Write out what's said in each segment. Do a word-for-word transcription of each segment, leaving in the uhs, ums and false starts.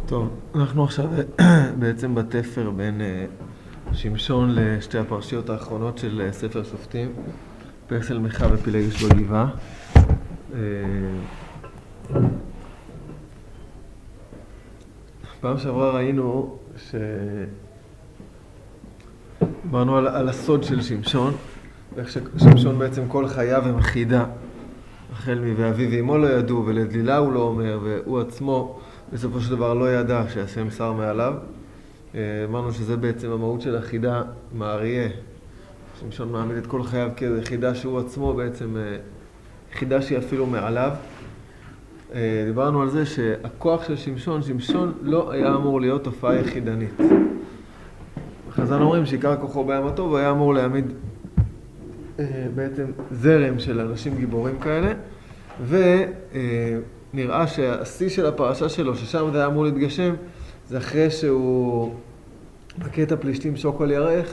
טוב, אנחנו עכשיו בעצם בתפר בין שמשון לשתי הפרשיות האחרונות של ספר שופטים, פרק של מיכה ופילגש בגבעה. פעם שעברה ראינו ש... דיברנו על, על הסוד של שמשון, ואיך ששמשון בעצם כל חייו הם חידה, החל מ"ואביו ואמו לא ידעו", ולדלילה הוא לא אומר, והוא עצמו בסופו של דבר לא ידע שהשם שר מעליו. אמרנו שזה בעצם המהות של החידה מהאריה. שמשון מעמיד את כל חייו כחידה שהוא עצמו בעצם חידה שהיא אפילו מעליו. דיברנו על זה שהכוח של שמשון, שמשון לא היה אמור להיות תופעה יחידנית. חז"ל אומרים שעיקר כוחו בים הטוב היה אמור להעמיד בעצם זרם של אנשים גיבורים כאלה, ונראה שהשיא של הפרשה שלו, ששם זה היה אמור להתגשם, זה אחרי שהוא מכה את הפלישתים שוק על ירך,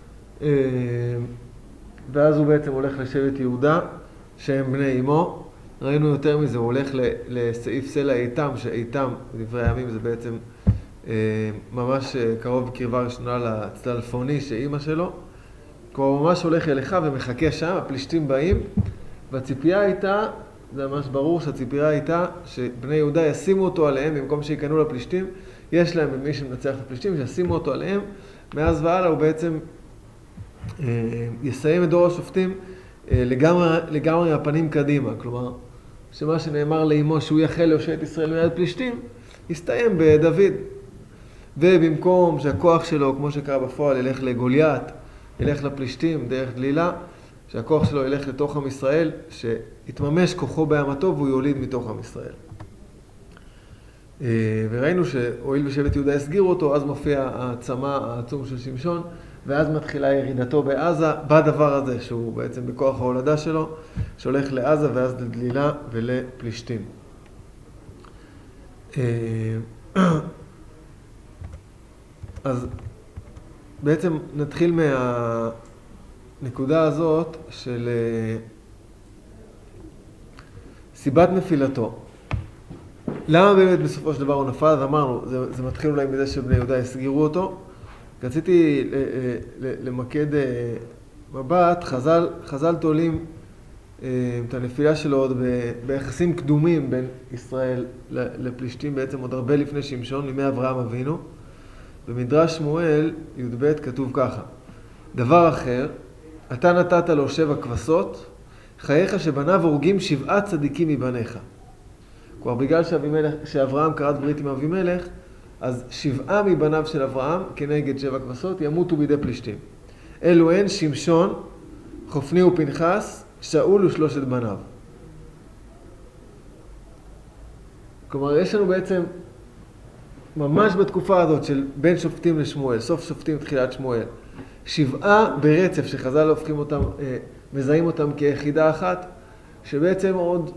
ואז הוא בעצם הולך לשבט יהודה, שהם בני אמו. ראינו יותר מזה, הוא הולך לסעיף סלע איתם, שאיתם, בדברי הימים, זה בעצם ממש קרוב בקרבה ראשונה לצלפוני שאימא שלו. הוא ממש הולך אליך ומחכה שם, הפלישתים באים, והציפייה הייתה, זה ממש ברור שהציפייה הייתה שבני יהודה ישימו אותו עליהם, במקום שיקנו לפלישתים, יש להם מי שמנצח את הפלישתים, שישימו אותו עליהם, מאז והלאה הוא בעצם אה, יסיים את דור השופטים אה, לגמרי, לגמרי הפנים קדימה, כלומר, שמה שנאמר לאמו שהוא יחל להושיע את ישראל מיד פלישתים, יסתיים בדוד, ובמקום שהכוח שלו, כמו שקרה בפועל, ילך לגוליית, ילך לפלישתים דרך דלילה, שהכוח שלו ילך לתוך עם ישראל, שיתממש כוחו בים הטוב והוא יוליד מתוך עם ישראל. וראינו שהואיל ושבט יהודה הסגירו אותו, אז מופיע העצמה העצום של שמשון, ואז מתחילה ירידתו בעזה, בדבר הזה שהוא בעצם בכוח ההולדה שלו, שהולך לעזה ואז לדלילה ולפלישתים. אז בעצם נתחיל מהנקודה הזאת של סיבת נפילתו. למה באמת בסופו של דבר הוא נפל? אז אמרנו, זה, זה מתחיל אולי מזה שבני יהודה הסגירו אותו. רציתי למקד מבט, חז"ל, חז"ל תולים את הנפילה שלו עוד ביחסים קדומים בין ישראל לפלישתים, בעצם עוד הרבה לפני שמשון, לימי אברהם אבינו. במדרש שמואל י"ב כתוב ככה: דבר אחר, אתה נתת לו שבע כבשות, חייך שבניו הורגים שבעה צדיקים מבניך. כלומר, בגלל שאבימלך, שאברהם כרת ברית עם אבימלך, אז שבעה מבניו של אברהם כנגד שבע כבשות ימותו בידי פלישתים. אלו הן שמשון, חופני ופנחס, שאול ושלושת בניו. כלומר, יש לנו בעצם ממש בתקופה הזאת של בין שופטים לשמואל, סוף שופטים תחילת שמואל, שבעה ברצף שחז"ל הופכים אותם, מזהים אותם כיחידה אחת, שבעצם עוד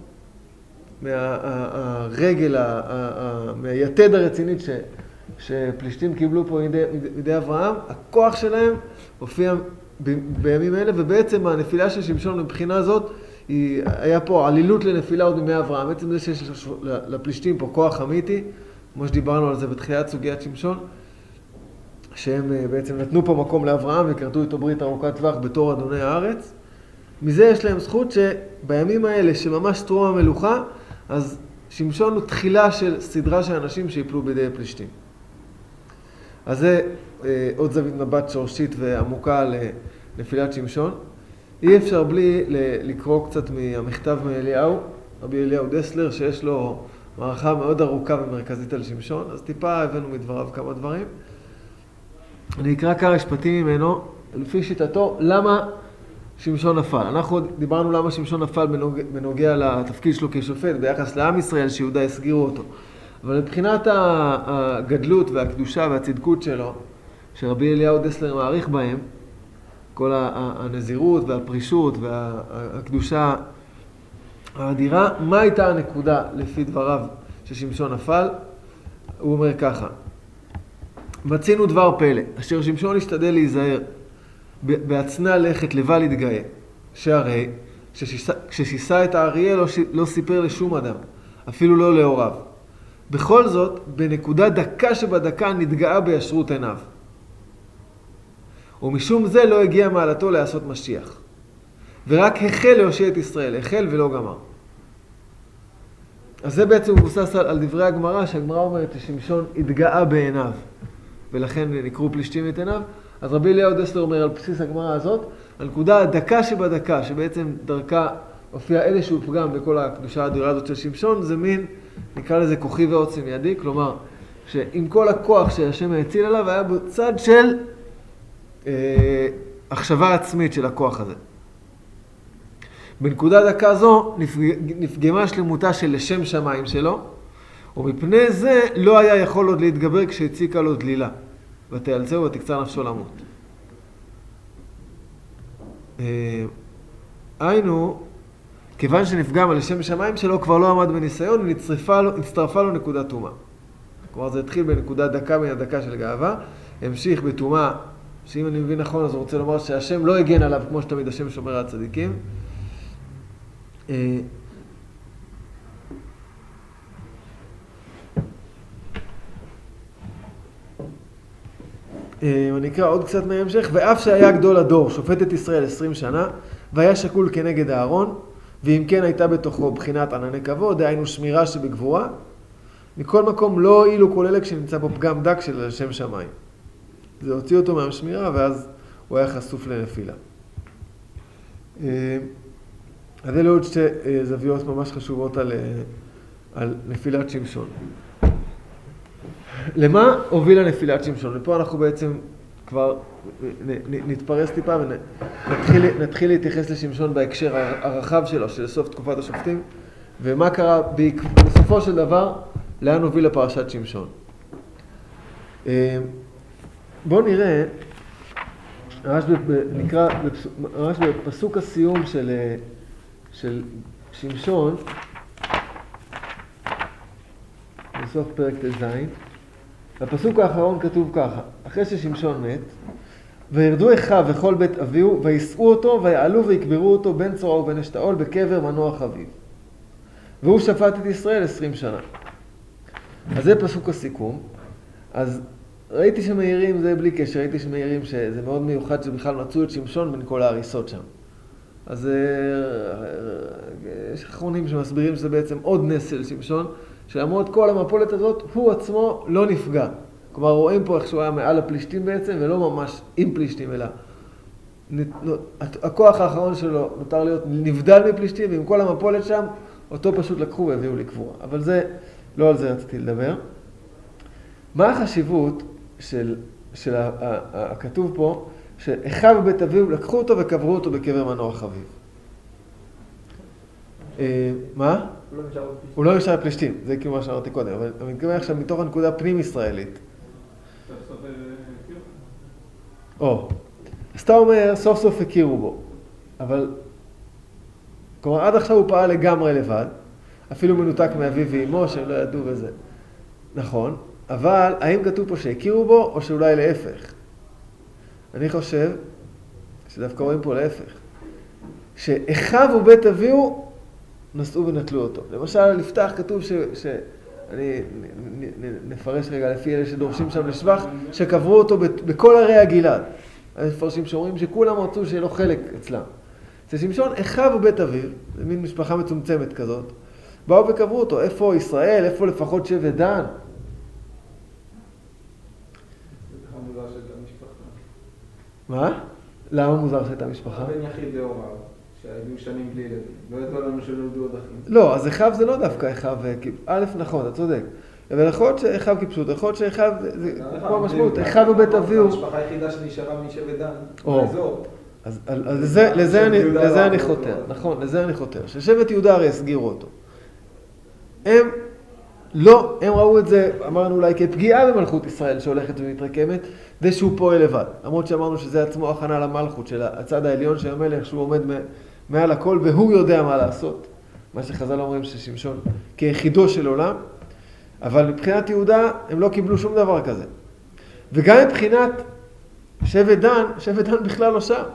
מהרגל, מהיתד הרצינית ש, שפלישתים קיבלו פה מידי אברהם, הכוח שלהם הופיע ב, בימים אלה, ובעצם הנפילה של שמשון מבחינה הזאת, היא, היה פה עלילות לנפילה עוד מימי אברהם, בעצם זה שיש לפלישתים פה כוח אמיתי, כמו שדיברנו על זה בתחילת סוגיית שמשון, שהם בעצם נתנו פה מקום לאברהם וכרתו איתו ברית ארוכת טווח בתור אדוני הארץ. מזה יש להם זכות שבימים האלה שממש טרום המלוכה, אז שמשון הוא תחילה של סדרה של אנשים שיפלו בידי פלישתים. אז זה אה, עוד זווית מבט שורשית ועמוקה לנפילת שמשון. אי אפשר בלי לקרוא קצת מהמכתב מאליהו, רבי אליהו דסלר, שיש לו מערכה מאוד ארוכה ומרכזית על שמשון, אז טיפה הבאנו מדבריו כמה דברים. אני אקרא כמה משפטים ממנו, לפי שיטתו, למה שמשון נפל. אנחנו דיברנו למה שמשון נפל בנוגע, בנוגע לתפקיד שלו כשופט, ביחס לעם ישראל שיהודה הסגירו אותו. אבל מבחינת הגדלות והקדושה והצדקות שלו, שרבי אליהו דסלר מעריך בהם, כל הנזירות והפרישות והקדושה האדירה, מה הייתה הנקודה לפי דבריו ששמשון נפל? הוא אומר ככה: מצינו דבר פלא, אשר שמשון השתדל להיזהר בהצנע לכת לבל יתגאה, שהרי כששיסה את האריה לא, לא סיפר לשום אדם, אפילו לא להוריו. בכל זאת, בנקודה דקה שבדקה נתגאה בישרות עיניו. ומשום זה לא הגיע מעלתו לעשות משיח. ורק החל להושיע את ישראל, החל ולא גמר. אז זה בעצם מבוסס על, על דברי הגמרא, שהגמרא אומרת ששמשון התגאה בעיניו, ולכן נקראו פלישתים את עיניו. אז רבי אליהו דסלר אומר על בסיס הגמרא הזאת, הנקודה הדקה שבדקה, שבעצם דרכה הופיע איזשהו פגם בכל הקדושה האדירה הזאת של שמשון, זה מין, נקרא לזה כוחי ועוצם ידי, כלומר, שעם כל הכוח שהשם האציל עליו, היה בצד של אה, החשבה עצמית של הכוח הזה. בנקודה דקה זו נפגמה שלמותה של לשם שמיים שלו, ומפני זה לא היה יכול עוד להתגבר כשהציקה לו דלילה, ותיאלצהו ותקצר נפשו למות. היינו, כיוון שנפגם על לשם שמיים שלו, כבר לא עמד בניסיון, ונצטרפה לו נקודת תומה. כלומר, זה התחיל בנקודה דקה מן הדקה של גאווה, המשיך בתומה, שאם אני מבין נכון, אז הוא רוצה לומר שהשם לא הגן עליו, כמו שתמיד השם שומר על הצדיקים. אני אקרא עוד קצת מההמשך. ואף שהיה גדול הדור, שופט את ישראל עשרים שנה, והיה שקול כנגד הארון, ואם כן הייתה בתוכו בחינת ענני כבוד, דהיינו שמירה שבגבורה, מכל מקום לא הועילו כל אלה כשנמצא פה פגם דק של לשם שמיים. זה הוציא אותו מהשמירה, ואז הוא היה חשוף לנפילה. אז אלה עוד שתי זוויות ממש חשובות על, על נפילת שמשון. למה הובילה נפילת שמשון? ופה אנחנו בעצם כבר נתפרס טיפה ונתחיל נתחיל להתייחס לשמשון בהקשר הרחב שלו, של סוף תקופת השופטים, ומה קרה בסופו של דבר, לאן הובילה פרשת שמשון. בואו נראה, ממש נקרא, ממש בפסוק הסיום של, של שמשון, בסוף פרק תז. בפסוק האחרון כתוב ככה, אחרי ששמשון מת, וירדו אחיו וכל בית אביהו, ויסעו אותו, ויעלו ויקברו אותו בין צורע ובין אשתאול, בקבר מנוח אביו. והוא שפט את ישראל עשרים שנה. אז זה פסוק הסיכום. אז ראיתי שמעירים, זה בלי קשר, ראיתי שמעירים שזה מאוד מיוחד שבכלל מצאו את שמשון בין כל ההריסות שם. אז יש אחרונים שמסבירים שזה בעצם עוד נס של שמשון, שלמרות כל המפולת הזאת, הוא עצמו לא נפגע. כלומר, רואים פה איך שהוא היה מעל הפלישתים בעצם, ולא ממש עם פלישתים, אלא הכוח האחרון שלו נותר להיות נבדל מפלישתים, ועם כל המפולת שם, אותו פשוט לקחו והביאו לקבורה. אבל זה, לא על זה רציתי לדבר. מה החשיבות של, של הכתוב פה, שאחיו ובית אביו לקחו אותו וקברו אותו בקבר מנוח אביו? מה? הוא לא נשאר פלישתים, זה כאילו מה שאמרתי קודם, אבל אני מתכוון עכשיו מתוך הנקודה פנים ישראלית. או, אז אתה אומר, סוף סוף הכירו בו, אבל, כלומר, עד עכשיו הוא פעל לגמרי לבד, אפילו מנותק מאביו ואימו, שהם לא ידעו בזה. נכון, אבל האם כתוב פה שהכירו בו, או שאולי להפך? אני חושב, שדווקא רואים פה להפך, שאחיו ובית אביו, נסעו ונטלו אותו. למשל, לפתח כתוב ש... ש... אני נפרש רגע לפי אלה שדורשים שם לשבח, שקברו אותו בכל ערי הגלעד. המפרשים שאומרים שכולם רצו שיהיה לו חלק אצלם. זה שמשון, אחיו ובית אביו, זה מין משפחה מצומצמת כזאת, באו וקברו אותו. איפה ישראל? איפה לפחות שבט דן? מה? למה מוזר שהייתה משפחה? בן יחיד להוריו. שהיו שנים בלי ילדים. לא ידעו לנו שנולדו עוד אחים. לא, אז אחיו זה לא דווקא אחיו, א' נכון, אתה צודק. אבל יכול להיות שאחיו כפשוט, יכול להיות שאחיו, זה כמו המשמעות, אחיו ובית אביו. המשפחה היחידה שנשארה משבט דן, באזור. אז לזה אני חותר, נכון, לזה אני חותר. ששבט יהודה הרי הסגירו אותו. הם לא, הם ראו את זה, אמרנו אולי כפגיעה במלכות ישראל שהולכת ומתרקמת, זה שהוא פועל לבד. למרות שאמרנו שזה עצמו הכנה למלכות של הצד העליון של המלך, שהוא עומד מעל הכל והוא יודע מה לעשות. מה שחז"ל אומרים ששמשון כיחידו של עולם, אבל מבחינת יהודה הם לא קיבלו שום דבר כזה. וגם מבחינת שבט דן, שבט דן בכלל לא שם.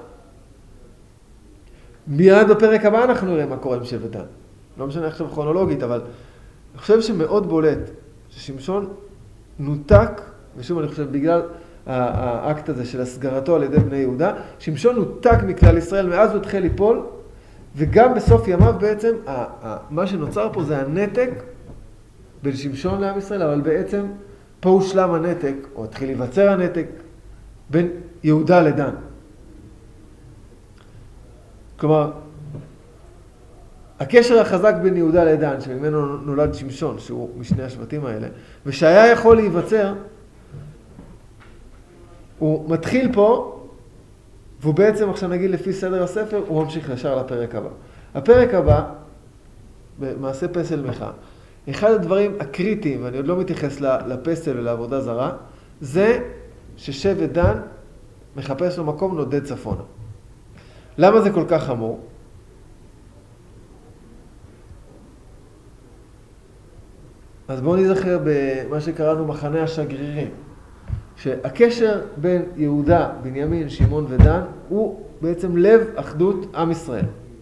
מיד בפרק הבא אנחנו נראה מה קורה עם שבט דן. לא משנה עכשיו כרונולוגית, אבל אני חושב שמאוד בולט ששמשון נותק, ושוב אני חושב בגלל האקט הזה של הסגרתו על ידי בני יהודה, שמשון נותק מכלל ישראל, מאז הוא התחיל ליפול, וגם בסוף ימיו בעצם, מה שנוצר פה זה הנתק בין שמשון לעם ישראל, אבל בעצם פה הושלם הנתק, או התחיל להיווצר הנתק, בין יהודה לדן. כלומר, הקשר החזק בין יהודה לדן, שממנו נולד שמשון, שהוא משני השבטים האלה, ושהיה יכול להיווצר, הוא מתחיל פה, והוא בעצם, עכשיו נגיד לפי סדר הספר, הוא ממשיך ישר לפרק הבא. הפרק הבא, במעשה פסל מיכה, אחד הדברים הקריטיים, ואני עוד לא מתייחס לפסל ולעבודה זרה, זה ששבט דן מחפש לו מקום נודד צפונה. למה זה כל כך חמור? אז בואו נזכר במה שקראנו מחנה השגרירים. שהקשר בין יהודה, בנימין, שמעון ודן הוא בעצם לב אחדות עם ישראל.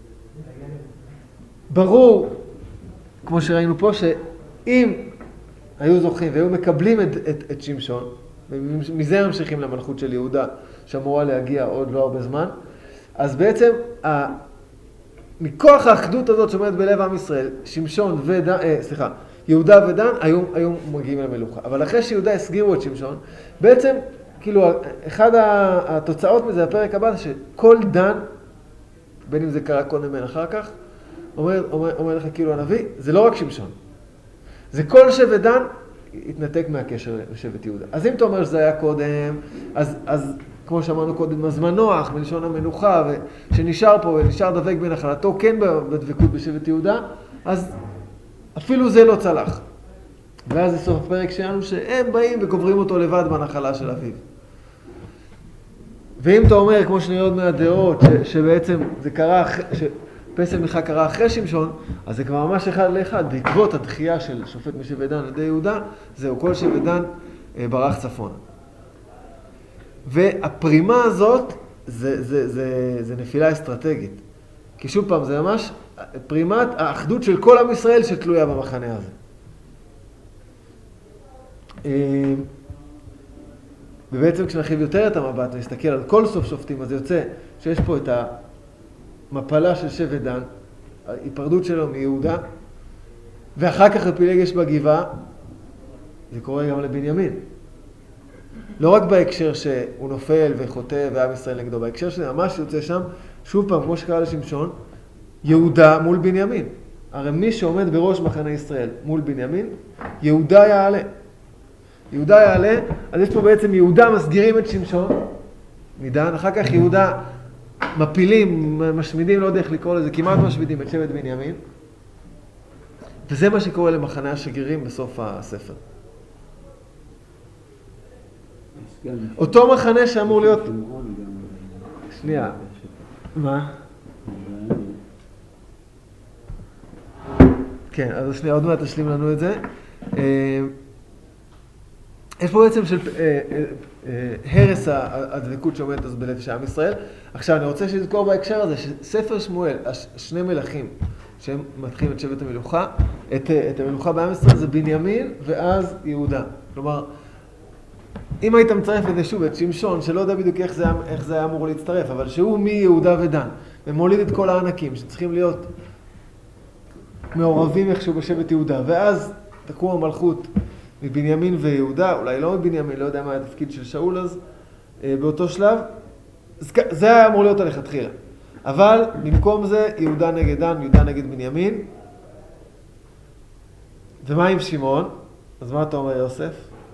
ברור, כמו שראינו פה, שאם היו זוכים והיו מקבלים את, את, את שמשון, ומזה ממשיכים למלכות של יהודה, שאמורה להגיע עוד לא הרבה זמן, אז בעצם ה... מכוח האחדות הזאת שעומדת בלב עם ישראל, שמשון ודן, אה, סליחה, יהודה ודן היו, היו מגיעים למלוכה. אבל אחרי שיהודה הסגירו את שמשון, בעצם, כאילו, אחד התוצאות מזה, הפרק הבא, זה שכל דן, בין אם זה קרה קודם בין אחר כך, אומר, אומר, אומר לך כאילו הנביא, זה לא רק שמשון. זה כל שבט דן התנתק מהקשר לשבט יהודה. אז אם אתה אומר שזה היה קודם, אז, אז כמו שאמרנו קודם, הזמן נוח, מלשון המנוחה, שנשאר פה ונשאר דבק בנחלתו, כן בדבקות בשבט יהודה, אז אפילו זה לא צלח. ואז זה סוף הפרק שלנו שהם באים וקוברים אותו לבד בנחלה של אביו. ואם אתה אומר, כמו שנראה עוד מהדעות, ש- שבעצם זה קרה, שפסל מיכה קרה אחרי שמשון, אז זה כבר ממש אחד לאחד. בעקבות הדחייה של שופט משבט דן על ידי יהודה, זהו, כל שבט דן ברח צפונה. והפרימה הזאת, זה, זה, זה, זה נפילה אסטרטגית. כי שוב פעם, זה ממש פרימת האחדות של כל עם ישראל שתלויה במחנה הזה. ובעצם כשנרחיב יותר את המבט ונסתכל על כל סוף שופטים, אז יוצא שיש פה את המפלה של שבט דן, ההיפרדות שלו מיהודה, ואחר כך הפילגש בגבעה, זה קורה גם לבנימין. לא רק בהקשר שהוא נופל וחוטא ועם ישראל נגדו, בהקשר שזה ממש יוצא שם, שוב פעם, כמו שקרה לשמשון, יהודה מול בנימין. הרי מי שעומד בראש מחנה ישראל מול בנימין, יהודה יעלה. יהודה יעלה, אז יש פה בעצם יהודה מסגירים את שמשון מדן, אחר כך יהודה מפילים, משמידים, לא יודע איך לקרוא לזה, כמעט משמידים את שבט בנימין. וזה מה שקורה למחנה השגרירים בסוף הספר. אותו מחנה שאמור להיות... שנייה. מה? כן, אז שנייה, עוד מעט תשלים לנו את זה. יש פה בעצם של הרס הדבקות שעומדת אז בלב של עם ישראל. עכשיו, אני רוצה שתזכור בהקשר הזה שספר שמואל, שני מלכים שהם מתחילים את שבט המלוכה, את, את המלוכה בעם ישראל זה בנימין ואז יהודה. כלומר, אם היית מצרף לזה שוב את שמשון, שלא יודע בדיוק איך זה, איך זה היה אמור להצטרף, אבל שהוא מיהודה ודן, ומוליד את כל הענקים שצריכים להיות מעורבים איכשהו בשבט יהודה, ואז תקום המלכות מבנימין ויהודה, אולי לא מבנימין, לא יודע מה התפקיד של שאול אז, באותו שלב, זה היה אמור להיות הלכתחילה. אבל במקום זה יהודה נגד דן, יהודה נגד בנימין, ומה עם שמעון? אז מה אתה אומר יוסף?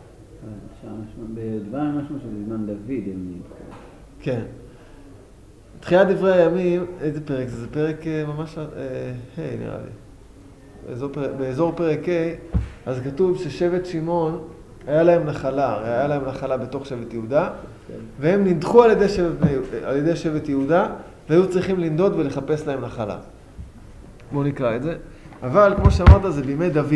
בדבר משהו שבזמן דוד הם... כן. תחיית דברי הימים, איזה פרק זה? זה פרק ממש... היי, נראה לי. באזור, באזור פרק ה', אז כתוב ששבט שמעון, היה להם נחלה, היה להם נחלה בתוך שבט יהודה, והם נדחו על ידי שבט, על ידי שבט יהודה, והיו צריכים לנדוד ולחפש להם נחלה. בואו נקרא את זה. אבל, כמו שאמרת, זה בימי דוד.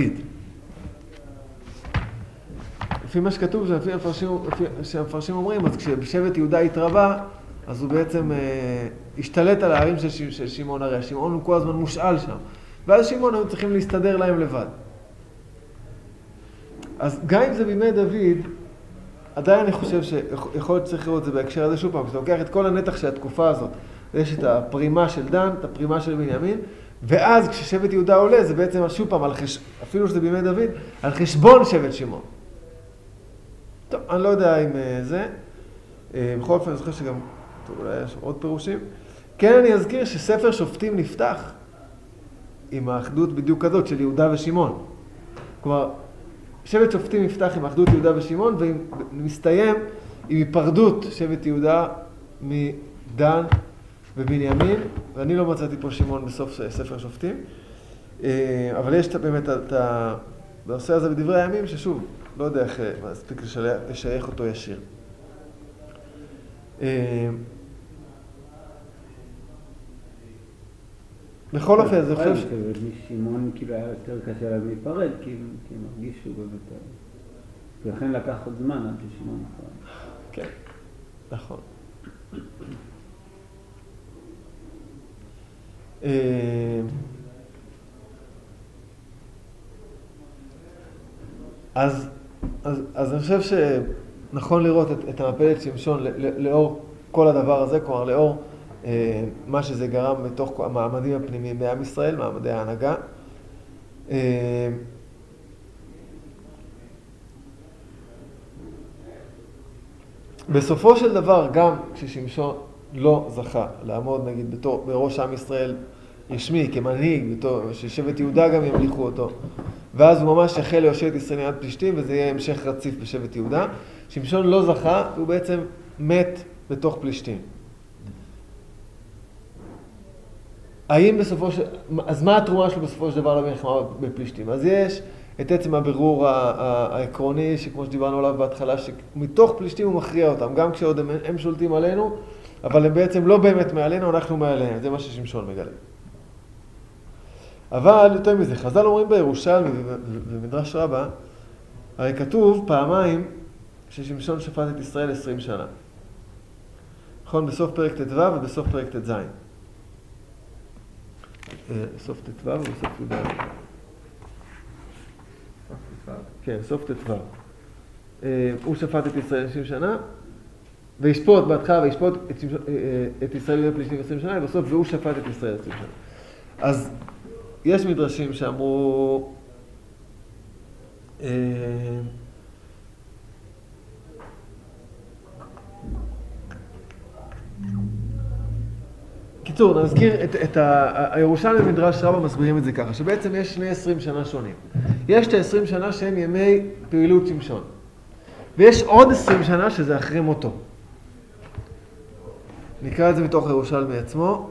לפי מה שכתוב, לפי המפרשים, שהמפרשים אומרים, אז כשבשבט יהודה התרבה, אז הוא בעצם אה, השתלט על הערים של, של שמעון, הרי שמעון הוא כל הזמן מושאל שם. ואז שמעון היו צריכים להסתדר להם לבד. אז גם אם זה בימי דוד, עדיין אני חושב שיכול להיות צריך לראות את זה בהקשר הזה שוב פעם, כשאתה לוקח את כל הנתח של התקופה הזאת, יש את הפרימה של דן, את הפרימה של בנימין, ואז כששבט יהודה עולה, זה בעצם שוב פעם, חש... אפילו שזה בימי דוד, על חשבון שבט שמעון. טוב, אני לא יודע אם זה. בכל אופן, אני זוכר שגם, טוב, אולי יש עוד פירושים. כן, אני אזכיר שספר שופטים נפתח עם האחדות בדיוק כזאת של יהודה ושמעון. כלומר, שבט שופטים נפתח עם האחדות יהודה ושמעון, ומסתיים עם היפרדות שבט יהודה מדן ובנימין, ואני לא מצאתי פה שמעון בסוף ספר שופטים, אבל יש באמת את הנושא הזה בדברי הימים, ששוב, לא יודע איך מספיק לשייך אותו ישיר. בכל אופן, זה חושב... שמעון כאילו היה יותר קשה להם להיפרד, כי הם הרגישו בביתר. ולכן לקח עוד זמן עד ששמעון נפרד. כן, נכון. אז, אז, אז אני חושב שנכון לראות את, את המפלת שמשון לאור כל הדבר הזה, כלומר לאור אה, מה שזה גרם מתוך המעמדים הפנימיים בעם ישראל, מעמדי ההנהגה. אה, בסופו של דבר, גם כששמשון לא זכה לעמוד, נגיד, בתור, בראש עם ישראל רשמי, כמנהיג, בתור, ששבט יהודה גם ימליכו אותו, ואז הוא ממש יחל להושיע את ישראל מיד פלישתים, וזה יהיה המשך רציף בשבט יהודה. שמשון לא זכה, הוא בעצם מת בתוך פלישתים. האם בסופו של... אז מה התרומה שלו בסופו של דבר למלחמה בפלישתים? אז יש את עצם הבירור העקרוני, שכמו שדיברנו עליו בהתחלה, שמתוך פלישתים הוא מכריע אותם, גם כשעוד הם, הם שולטים עלינו, אבל הם בעצם לא באמת מעלינו, אנחנו מעליהם. זה מה ששמשון מגלה. אבל יותר מזה, חז"ל אומרים בירושלמי ומדרש רבה, הרי כתוב פעמיים ששמשון שפט את ישראל עשרים שנה. נכון, בסוף פרק ט"ו ובסוף פרק ט"ז. סוף ט"ו ובסוף י"ד. כן, סוף ט"ו. הוא שפט את ישראל עשרים שנה, וישפוט בהתחלה וישפוט את, את ישראל בידי פלישתים עשרים שנה, ובסוף והוא שפט את ישראל עשרים שנה. אז יש מדרשים שאמרו, אה, קיצור, נזכיר את, את הירושלמי במדרש רבה מסבירים את זה ככה, שבעצם יש שני עשרים שנה שונים. יש את ה-עשרים שנה שהם ימי פעילות שמשון, ויש עוד עשרים שנה שזה אחרי מותו. נקרא את זה מתוך הירושלמי עצמו.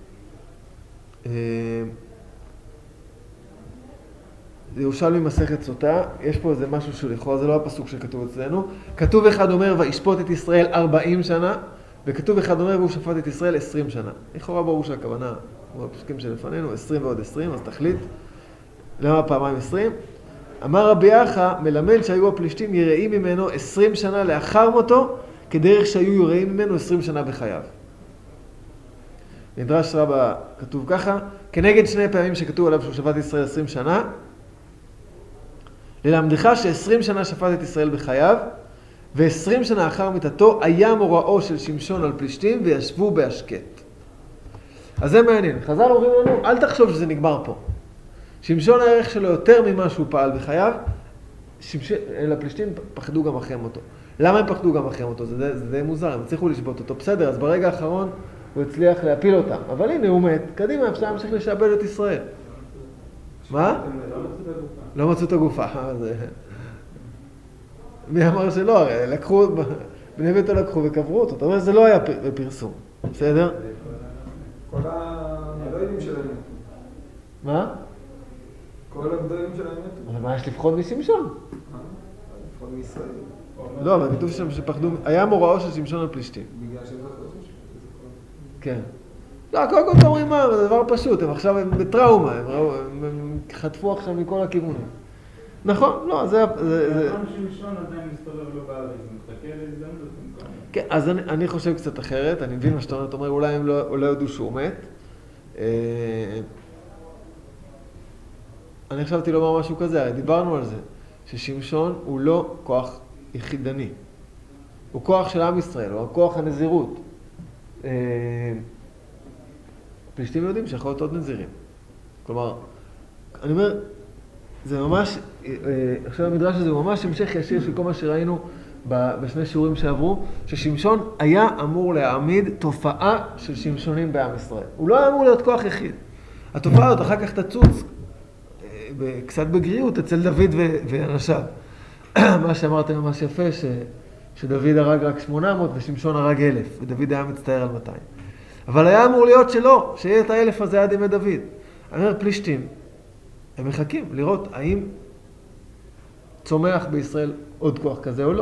ירושלמי מסכת סוטה, יש פה איזה משהו שלכאורה, זה לא הפסוק שכתוב אצלנו. כתוב אחד אומר, וישפוט את ישראל ארבעים שנה, וכתוב אחד אומר, והוא שפט את ישראל עשרים שנה. לכאורה ברור שהכוונה, כמו הפסוקים שלפנינו, עשרים ועוד עשרים, אז תחליט. למה פעמיים עשרים? אמר רבי יחא, מלמד שהיו הפלישתים יראים ממנו עשרים שנה לאחר מותו, כדרך שהיו יראים ממנו עשרים שנה בחייו. מדרש רבה כתוב ככה, כנגד שני פעמים שכתוב עליו שהוא שפט את ישראל עשרים שנה, ללמדך ש-עשרים שנה שפט את ישראל בחייו, ו-עשרים שנה אחר מיתתו היה מוראו של שמשון על פלישתים וישבו בהשקט. אז זה מעניין. חז"ל אומרים לנו, אל תחשוב שזה נגמר פה. שמשון הערך שלו יותר ממה שהוא פעל בחייו, שמש... לפלישתים פחדו גם אחרי מותו. למה הם פחדו גם אחרי מותו? זה, זה די מוזר, הם הצליחו לשבות אותו. בסדר, אז ברגע האחרון הוא הצליח להפיל אותם. אבל הנה הוא מת, קדימה אפשר להמשיך לשעבד את ישראל. מה? לא מצאו את הגופה. מי אמר שלא? הרי לקחו, בני ביתו לקחו וקברו אותו. זאת אומרת, זה לא היה בפרסום. בסדר? כל הגדולים שלהם מתו. מה? כל הגדולים שלהם מתו. אבל מה יש לפחוד משמשון? לפחוד מישראל. לא, אבל כתוב שם שפחדו, היה מוראו של שמשון על פלישתים. בגלל שהם זכרו שמשון. כן. לא, קודם כל אומרים מה, זה דבר פשוט, הם עכשיו הם בטראומה, הם, ראו, הם, הם חטפו עכשיו מכל הכיוונים. נכון, לא, זה... זה פעם שמשון עדיין מסתובב לו בארץ, הוא מחכה להזדמנות במקום. כן, אז אני, אני חושב קצת אחרת, אני מבין מה שאתה אומר, אולי הם לא, לא יודעו שהוא מת. אני חשבתי לומר משהו כזה, דיברנו על זה, ששמשון הוא לא כוח יחידני. הוא כוח של עם ישראל, הוא כוח הנזירות. פלישתים יודעים שיכול להיות עוד נזירים. כלומר, אני אומר, זה ממש, עכשיו המדרש הזה הוא ממש המשך ישיר של כל מה שראינו בשני שיעורים שעברו, ששמשון היה אמור להעמיד תופעה של שמשונים בעם ישראל. הוא לא היה אמור להיות כוח יחיד. התופעה הזאת אחר כך תצוץ קצת בגריעות אצל דוד ואנשיו. מה שאמרתם ממש יפה, ש, שדוד הרג רק שמונה מאות ושמשון הרג אלף, ודוד היה מצטער על מאתיים. אבל היה אמור להיות שלא, שיהיה את האלף הזה עד ימי דוד. אני אומר, פלישתים, הם מחכים לראות האם צומח בישראל עוד כוח כזה או לא.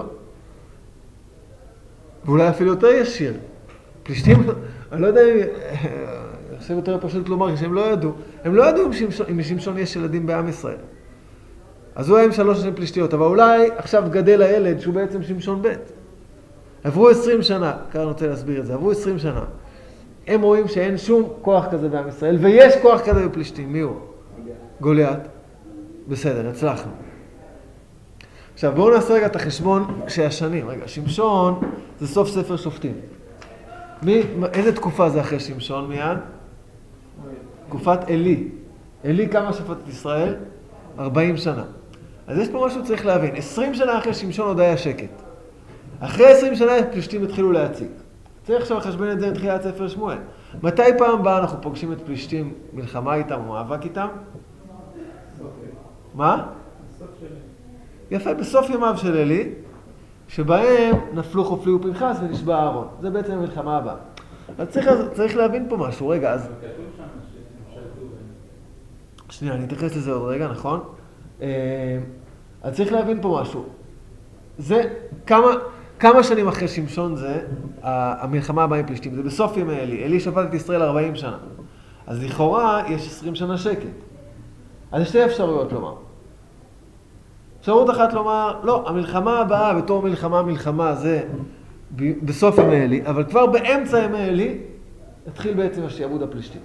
ואולי אפילו יותר ישיר. פלישתים, אני לא יודע אם, אני חושב יותר פשוט לומר שהם לא ידעו. הם לא ידעו אם שמשון, אם שמשון יש ילדים בעם ישראל. אז הוא היה עם שלוש שנים פלישתיות, אבל אולי עכשיו גדל הילד שהוא בעצם שמשון ב'. עברו עשרים שנה, כאן אני רוצה להסביר את זה, עברו עשרים שנה. הם רואים שאין שום כוח כזה בעם ישראל, ויש כוח כזה בפלישתים. מי הוא? גוליית. בסדר, הצלחנו. עכשיו בואו נעשה רגע את החשבון של השנים. רגע, שמשון זה סוף ספר שופטים. מי, איזה תקופה זה אחרי שמשון מיד? תקופת אלי. אלי כמה שפט את ישראל? ארבעים שנה. אז יש פה משהו שצריך להבין. עשרים שנה אחרי שמשון עוד היה שקט. אחרי עשרים שנה פלישתים התחילו להציג. צריך עכשיו לחשבן את זה מתחילת ספר שמואל. מתי פעם הבאה אנחנו פוגשים את פלישתים מלחמה איתם או מאבק איתם? מה? יפה, בסוף ימיו של אלי, שבהם נפלו חופלי ופנחס ונשבע אהרון. זה בעצם המלחמה הבאה. אז צריך, צריך להבין פה משהו. רגע, אז... שנייה, אני אתייחס לזה עוד רגע, נכון? אז צריך להבין פה משהו. זה כמה, כמה שנים אחרי שמשון זה, המלחמה הבאה עם פלישתים. זה בסוף ימי אלי. אלי שפט את ישראל ארבעים שנה. אז לכאורה יש עשרים שנה שקט. אז יש שתי אפשרויות לומר. אפשרות אחת לומר, לא, המלחמה הבאה בתור מלחמה מלחמה זה בסוף ימי אלי, אבל כבר באמצע ימי אלי התחיל בעצם השעבוד הפלישתים.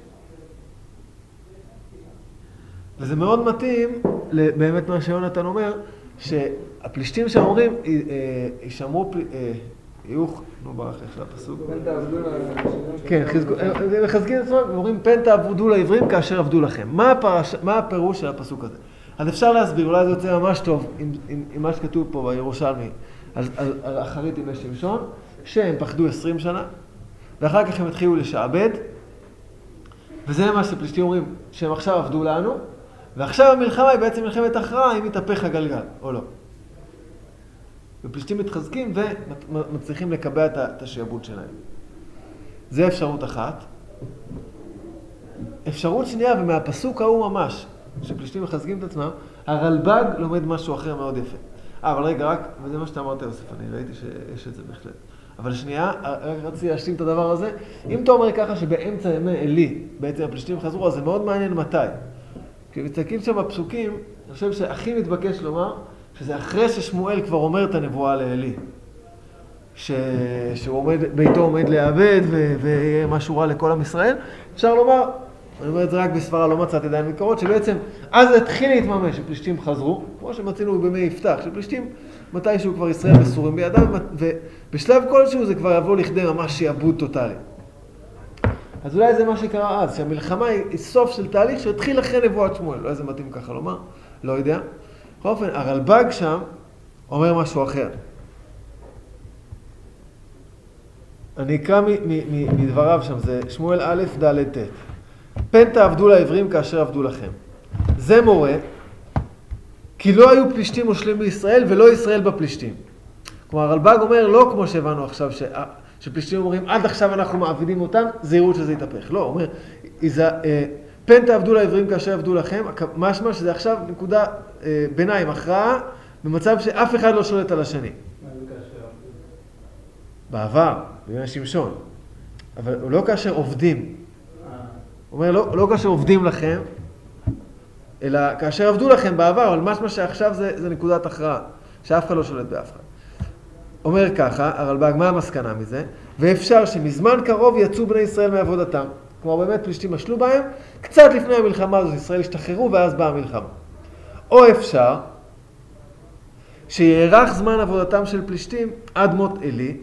וזה מאוד מתאים באמת מה שיונתן אומר, שהפלישתים שאומרים, ישמרו, יהיו, נו ברח איך של הפסוק. פן תעבדו לעברים. כן, הם מחזקים את עצמם, ואומרים, פן תעבדו לעברים כאשר עבדו לכם. מה הפירוש של הפסוק הזה? אז אפשר להסביר, אולי זה יוצא ממש טוב עם, עם, עם מה שכתוב פה בירושלמי על, על, על אחרית ימי שמשון, שהם פחדו עשרים שנה, ואחר כך הם התחילו לשעבד, וזה מה שפלישתים אומרים, שהם עכשיו עבדו לנו, ועכשיו המלחמה היא בעצם מלחמת הכרעה, אם יתהפך הגלגל או לא. ופלישתים מתחזקים ומצליחים לקבע את השעבוד שלהם. זה אפשרות אחת. אפשרות שנייה, ומהפסוק ההוא ממש, שפלישתים מחזקים את עצמם, הרלב"ג לומד משהו אחר מאוד יפה. אה, אבל רגע, רק, וזה מה שאתה אמרת יוסף, אני ראיתי שיש את זה בהחלט. אבל שנייה, רק רציתי להשלים את הדבר הזה. אם אתה אומר ככה שבאמצע ימי אלי, בעצם הפלישתים חזרו, אז זה מאוד מעניין מתי. כי מצטרקים שם בפסוקים, אני חושב שהכי מתבקש לומר, שזה אחרי ששמואל כבר אומר את הנבואה לאלי. ש... שהוא עומד, ביתו עומד לאבד ויהיה משהו רע לכל עם ישראל. אפשר לומר, אני אומר את זה רק בסברה, לא מצאתי עדיין מקורות, שבעצם אז זה התחיל להתממש, שפלישתים חזרו, כמו שמצינו בימי יפתח, שפלישתים מתישהו כבר ישראל מסורים בידם, ובשלב כלשהו זה כבר יבוא לכדי ממש שיעבוד טוטלי. אז אולי זה מה שקרה אז, שהמלחמה היא סוף של תהליך שהתחיל אחרי נבואת שמואל, לא איזה מתאים ככה לומר, לא יודע. בכל אופן, הרלב"ג שם אומר משהו אחר. אני אקרא מדבריו שם, זה שמואל א' ד' ט'. פן תעבדו לעברים כאשר עבדו לכם. זה מורה, כי לא היו פלישתים מושלים בישראל ולא ישראל בפלישתים. כלומר, הרלב"ג אומר לא כמו שהבנו עכשיו, ש... שפלישתים אומרים עד עכשיו אנחנו מעבידים אותם, זהירות שזה יתהפך. לא, הוא אומר, איזה, אה, פן תעבדו לעברים כאשר עבדו לכם, משמע שזה עכשיו נקודה אה, ביניים, הכרעה, במצב שאף אחד לא שולט על השני. בעבר, בימי שמשון. אבל הוא לא כאשר עובדים. הוא אומר, לא, לא כאשר עובדים לכם, אלא כאשר עבדו לכם בעבר, אבל משמע שעכשיו זה, זה נקודת הכרעה, שאף אחד לא שולט באף אחד. אומר ככה, הרלב"ג, מה המסקנה מזה? ואפשר שמזמן קרוב יצאו בני ישראל מעבודתם. כלומר, באמת פלישתים משלו בהם, קצת לפני המלחמה הזאת ישראל השתחררו, ואז באה המלחמה. או אפשר שיארך זמן עבודתם של פלישתים עד מות עלי,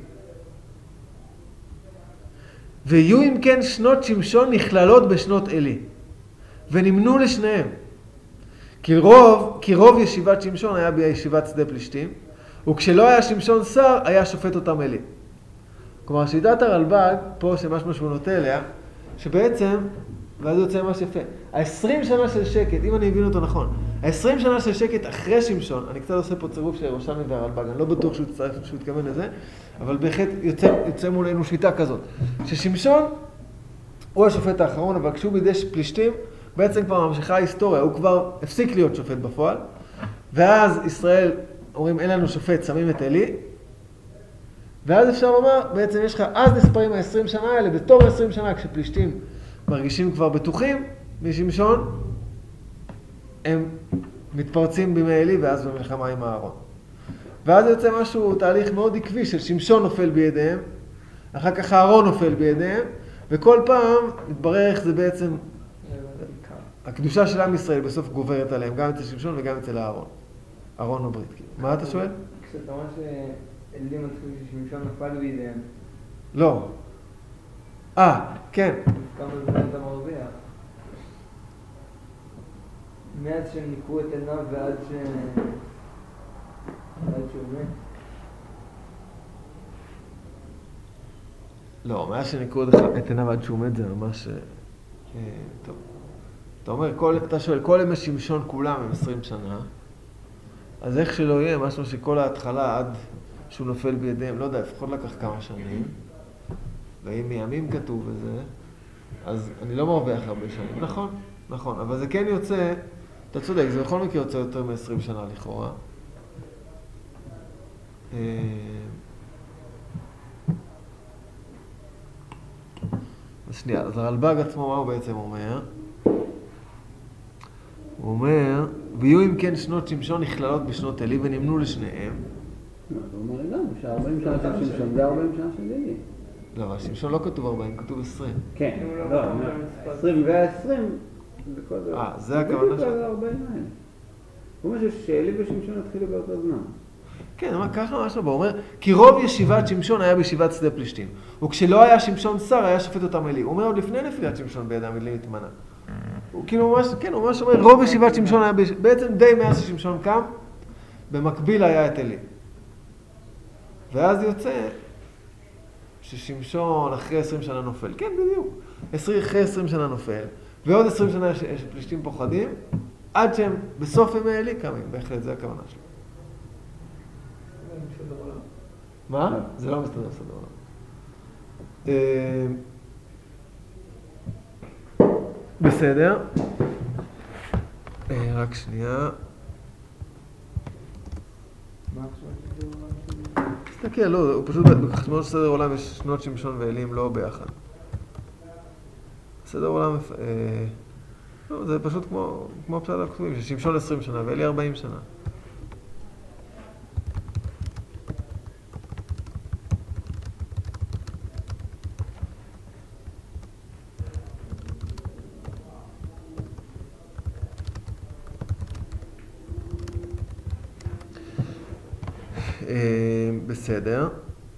ויהיו אם כן שנות שמשון נכללות בשנות עלי, ונמנו לשניהם. כי רוב, כי רוב ישיבת שמשון היה בישיבת שדה פלישתים, וכשלא היה שמשון שר, היה שופט אותם עלי. כלומר, שיטת הרלב"ג, פה שמשהו שהוא נוטה אליה, שבעצם, ואז זה יוצא ממש יפה, ה-עשרים שנה של שקט, אם אני מבין אותו נכון, ה-עשרים שנה של שקט אחרי שמשון, אני קצת עושה פה צירוף של ירושלמי והרלב"ג, אני לא בטוח שהוא צריך שהוא יתכוון לזה, אבל בהחלט יוצא, יוצא מולנו שיטה כזאת, ששמשון הוא השופט האחרון, אבל כשהוא בידי פלישתים, בעצם כבר ממשיכה ההיסטוריה, הוא כבר הפסיק להיות שופט בפועל, ואז ישראל אומרים, אין לנו שופט, שמים את עלי, ואז אפשר לומר, בעצם יש לך, אז נספרים ה-עשרים שנה האלה, בתור ה-עשרים שנה, כשפלישתים מרגישים כבר בטוחים משמשון, הם מתפרצים בימי עלי, ואז במלחמה עם הארון. ואז יוצא משהו, תהליך מאוד עקבי של שמשון נופל בידיהם, אחר כך הארון נופל בידיהם, וכל פעם מתברר איך זה בעצם, הקדושה של עם ישראל בסוף גוברת עליהם, גם אצל שמשון וגם אצל הארון. ארון הברית. מה אתה שואל? כשאתה אומר שאלי מתחיל ששמשון נפל בידיהם. לא. אה, כן. כמה זמן אתה מרוויח? מאז שהם ניקו את עיניו ועד ש... ועד שהוא מת? לא, מאז שניקו את עיניו עד שהוא מת זה ממש... טוב. אתה אומר, כל, אתה שואל, כל ימי שמשון כולם הם עשרים שנה, אז איך שלא יהיה, משהו שכל ההתחלה עד שהוא נופל בידיהם, לא יודע, לפחות לקח כמה שנים, ואם מימים כתוב בזה, אז אני לא מרוויח הרבה שנים. נכון, נכון, אבל זה כן יוצא, אתה צודק, זה בכל מקרה יוצא יותר מ-עשרים שנה לכאורה. אז שנייה, אז הרלב"ג עצמו, מה הוא בעצם אומר? הוא אומר, ויהיו אם כן שנות שמשון נכללות בשנות עלי ונמנו לשניהם. הוא אומר גם, ש-ארבעים שנה של שמשון זה ארבעים שנה של עלי. לא, אבל שמשון לא כתוב ארבעים, כתוב עשרים. כן, לא, עשרים והעשרים. אה, זה הכוונה שלך. זה ארבעים האלה. הוא אומר שעלי ושמשון התחילו באותו זמן. כן, אבל ככה משהו בו, הוא אומר, כי רוב ישיבת שמשון היה בישיבת שדה פלישתים, וכשלא היה שמשון שר, היה שופט אותם עלי. הוא אומר, עוד לפני נפילת שמשון בידם עלי התמנה. הוא כאילו ממש, כן, הוא ממש אומר, רוב ישיבת שמשון היה, בעצם די מאז ששמשון קם, במקביל היה את עלי. ואז יוצא ששמשון אחרי עשרים שנה נופל. כן, בדיוק. אחרי עשרים שנה נופל, ועוד עשרים שנה שפלישתים פוחדים, עד שהם בסוף ימי עלי קמים. בהחלט, זה הכוונה שלו. מה? זה לא מסתדר בסדר עולם. בסדר. רק שנייה. מה עכשיו? תסתכל, לא, הוא פשוט בחשבון של סדר עולם יש שנות שמשון ואלים לא ביחד. סדר עולם, לא, זה פשוט כמו, כמו הפשט הכתובים, ששמשון עשרים שנה ואלי ארבעים שנה. בסדר.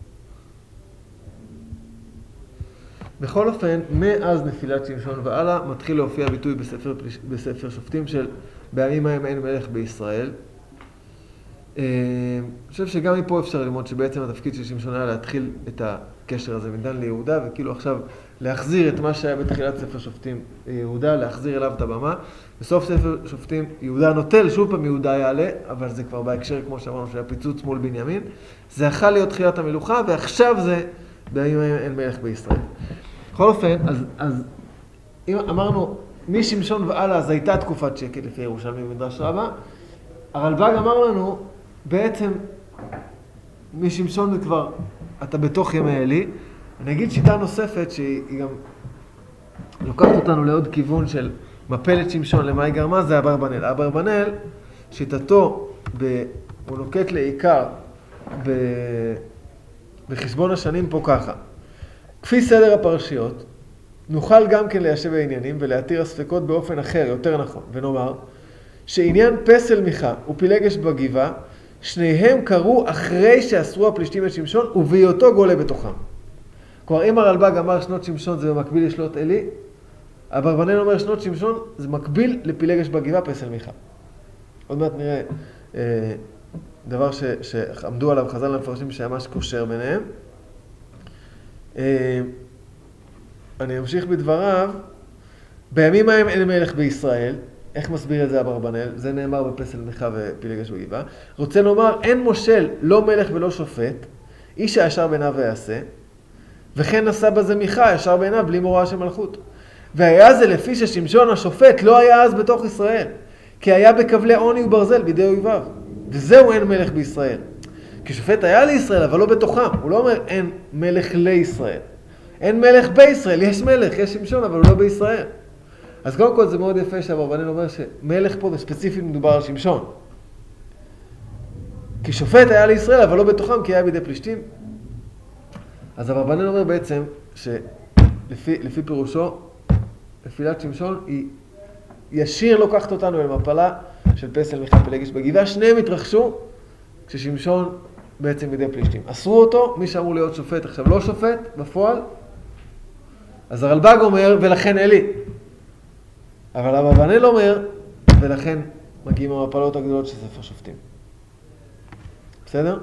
בכל אופן, מאז נפילת שמשון והלאה, מתחיל להופיע ביטוי בספר, בספר שופטים של בימים ההם אין מלך בישראל. אני חושב שגם מפה אפשר ללמוד שבעצם התפקיד של שמשון היה להתחיל את הקשר הזה מדן ליהודה, וכאילו עכשיו להחזיר את מה שהיה בתחילת ספר שופטים יהודה, להחזיר אליו את הבמה. בסוף ספר שופטים יהודה נוטל, שוב פעם יהודה יעלה, אבל זה כבר בהקשר כמו שאמרנו שהיה פיצוץ מול בנימין. זה יכול להיות תחילת המלוכה, ועכשיו זה בימים ההם אין מלך בישראל. בכל אופן, אז, אז אם אמרנו משמשון והלאה, אז הייתה תקופת שקט לפי ירושלמי במדרש רבה, הרלב"ג אמר לנו, בעצם משמשון זה כבר, אתה בתוך ימי עלי. אני אגיד שיטה נוספת שהיא גם לוקחת אותנו לעוד כיוון של מפלת שמשון למה היא גרמה, זה אברבנאל. אברבנאל, שיטתו, ב, הוא נוקט לעיקר ב, בחשבון השנים פה ככה. כפי סדר הפרשיות, נוכל גם כן ליישב העניינים ולהתיר הספקות באופן אחר, יותר נכון, ונאמר שעניין פסל מיכה ופילגש בגבעה שניהם קרו אחרי שאסרו הפלישתים את שמשון ובהיותו גולה בתוכם. כלומר, אם הרלב"ג אמר שנות שמשון זה במקביל לשנות עלי, אברבנאל אומר שנות שמשון זה מקביל לפילגש בגבעה פסל מיכה. עוד מעט נראה אה, דבר ש, שעמדו עליו חז"ל המפרשים שהיה ממש קושר ביניהם. אה, אני אמשיך בדבריו. בימים ההם אין מלך בישראל. איך מסביר את זה אברבנאל? זה נאמר בפסל מיכה ופילגש בגבעה. רוצה לומר, אין מושל, לא מלך ולא שופט, איש הישר בעיניו ויעשה, וכן נשא בזה מיכה, ישר בעיניו, בלי מוראה של מלכות. והיה זה לפי ששמשון השופט לא היה אז בתוך ישראל, כי היה בכבלי עוני וברזל בידי אויביו. וזהו אין מלך בישראל. כי שופט היה לישראל, אבל לא בתוכם. הוא לא אומר אין מלך לישראל. אין מלך בישראל, יש מלך, יש שמשון, אבל הוא לא בישראל. אז קודם כל זה מאוד יפה שאברבנאל אומר שמלך פה בספציפית מדובר על שמשון. כי שופט היה לישראל, אבל לא בתוכם, כי היה בידי פלישתים. אז אברבנאל אומר בעצם שלפי לפי פירושו, נפילת שמשון היא ישיר לוקחת אותנו אל מפלה של פסל מיכה פילגש בגבעה. שניהם התרחשו כששמשון בעצם בידי פלישתים. אסרו אותו, מי שאמור להיות שופט עכשיו לא שופט בפועל. אז הרלב"ג אומר ולכן עלי. אבל אברבנאל אומר ולכן מגיעים המפלות הגדולות של ספר שופטים. בסדר?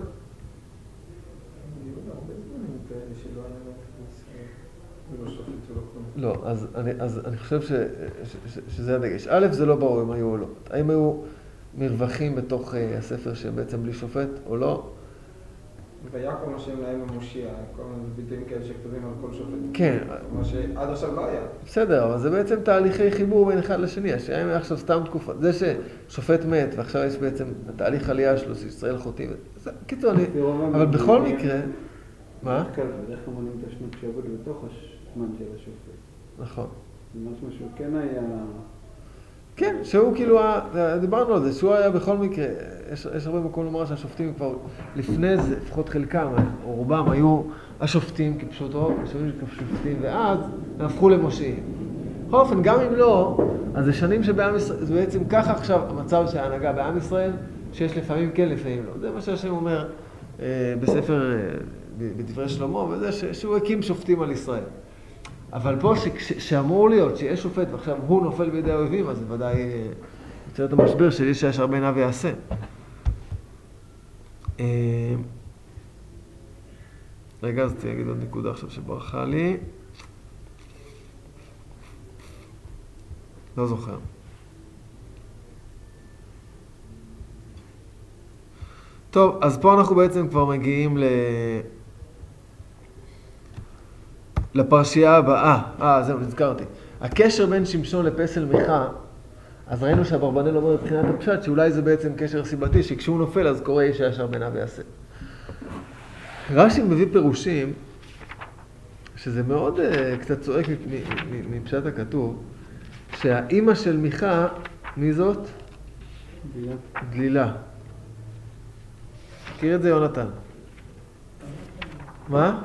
לא, אז אני, אז אני חושב ש, ש, ש, שזה הדגש. א', זה לא ברור אם היו או לא. האם היו מרווחים בתוך uh, הספר שבעצם בלי שופט או לא? ויקום השם להם המושיע, כל מיני ביטויים כאלה שכתובים על כל שופט. כן. מה שעד עכשיו לא היה. בסדר, אבל זה בעצם תהליכי חיבור בין אחד לשני. השאלה עכשיו סתם תקופה. זה ששופט מת ועכשיו יש בעצם התהליך עלייה שלו, שישראל חוטאים. קיצור, אני... אבל בכל מקרה... מה? בדרך כלל מונים את השנות שעבוד בתוך הזמן של השופט. נכון. זה משהו שהוא כן היה... כן, שהוא כאילו, דיברנו על זה, שהוא היה בכל מקרה, יש, יש הרבה מקום לומר שהשופטים כבר לפני זה, לפחות חלקם, או רובם, היו השופטים כפשוטו, השופטים כפשופטים, ואז הפכו למושיעים. בכל אופן, גם אם לא, אז זה שנים שבעם ישראל, זה בעצם ככה עכשיו המצב של ההנהגה בעם ישראל, שיש לפעמים כן, לפעמים לא. זה מה שהשם אומר אה, בספר, אה, בדברי שלמה, וזה ש, שהוא הקים שופטים על ישראל. אבל פה ש, שאמור להיות שיש שופט ועכשיו הוא נופל בידי האויבים, אז זה ודאי יוצר את המשבר של איש הישר בעיניו ויעשה. רגע, אז תגיד עוד נקודה עכשיו שברחה לי. לא זוכר. טוב, אז פה אנחנו בעצם כבר מגיעים ל... לפרשייה הבאה. אה, זהו, נזכרתי. הקשר בין שמשון לפסל מיכה, אז ראינו שאברבנאל אומר מבחינת הפשט, שאולי זה בעצם קשר סיבתי, שכשהוא נופל אז קורא איש הישר בעיניו ויעשה. רש"י מביא פירושים, שזה מאוד uh, קצת צועק מפשט הכתוב, שהאימא של מיכה, מי זאת? דלילה. דלילה. מכיר את זה יונתן? מה?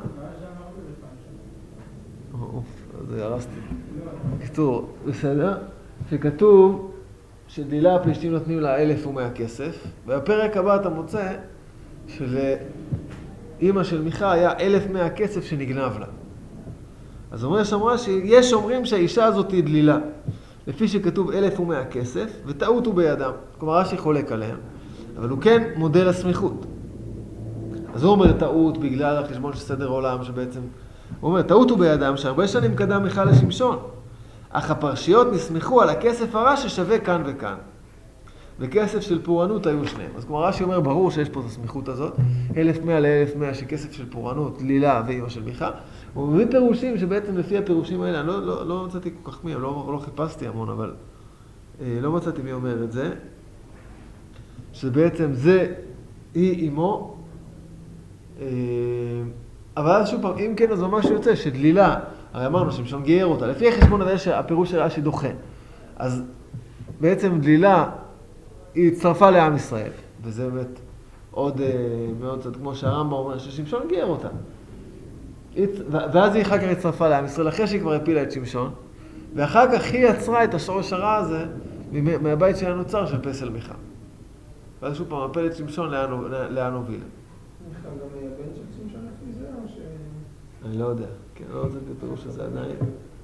אוף, אז הרסתי. בקיצור, בסדר? שכתוב שדלילה הפלישתים נותנים לה אלף ומאה כסף, והפרק הבא אתה מוצא שלאמא של מיכה היה אלף מאה כסף שנגנב לה. אז אומר שאמרה שיש אומרים שהאישה הזאת היא דלילה, לפי שכתוב אלף ומאה כסף, וטעות הוא בידם. כלומר, רש"י חולק עליהם, אבל הוא כן מודל הסמיכות. אז הוא אומר טעות בגלל החשבון של סדר עולם, שבעצם הוא אומר, טעות הוא בידם שהרבה שנים קדם מיכה לשמשון, אך הפרשיות נסמכו על הכסף הרע ששווה כאן וכאן. וכסף של פורענות היו שניהם. אז כמו רש"י אומר, ברור שיש פה את הסמיכות הזאת, אלף מאה לאלף מאה שכסף של פורענות, דלילה ואימא של מיכה. הוא מביא פירושים שבעצם לפי הפירושים האלה, אני לא, לא, לא מצאתי כל כך מי, לא, לא חיפשתי המון, אבל אה, לא מצאתי מי אומר את זה. שבעצם זה היא אמו, אה, אבל אז שוב פעם, אם כן, אז ממש יוצא שדלילה, הרי אמרנו שמשון גייר אותה, לפי החשבון הזה שהפירוש של רש"י דוחה. אז בעצם דלילה היא הצטרפה לעם ישראל, וזה באמת עוד מאוד קצת כמו שהרמב"ם אומר ששמשון גייר אותה. ואז היא אחר כך הצטרפה לעם ישראל, אחרי שהיא כבר הפילה את שמשון, ואחר כך היא יצרה את השורש הרע הזה מהבית שלה נוצר של פסל מיכה. ואז שוב פעם, מפלת שמשון לאן, לאן הוביל. מיכה גם היה בן של שמשון לפי זה, או ש... אני לא יודע, כן, לא רוצה בפירוש הזה עדיין.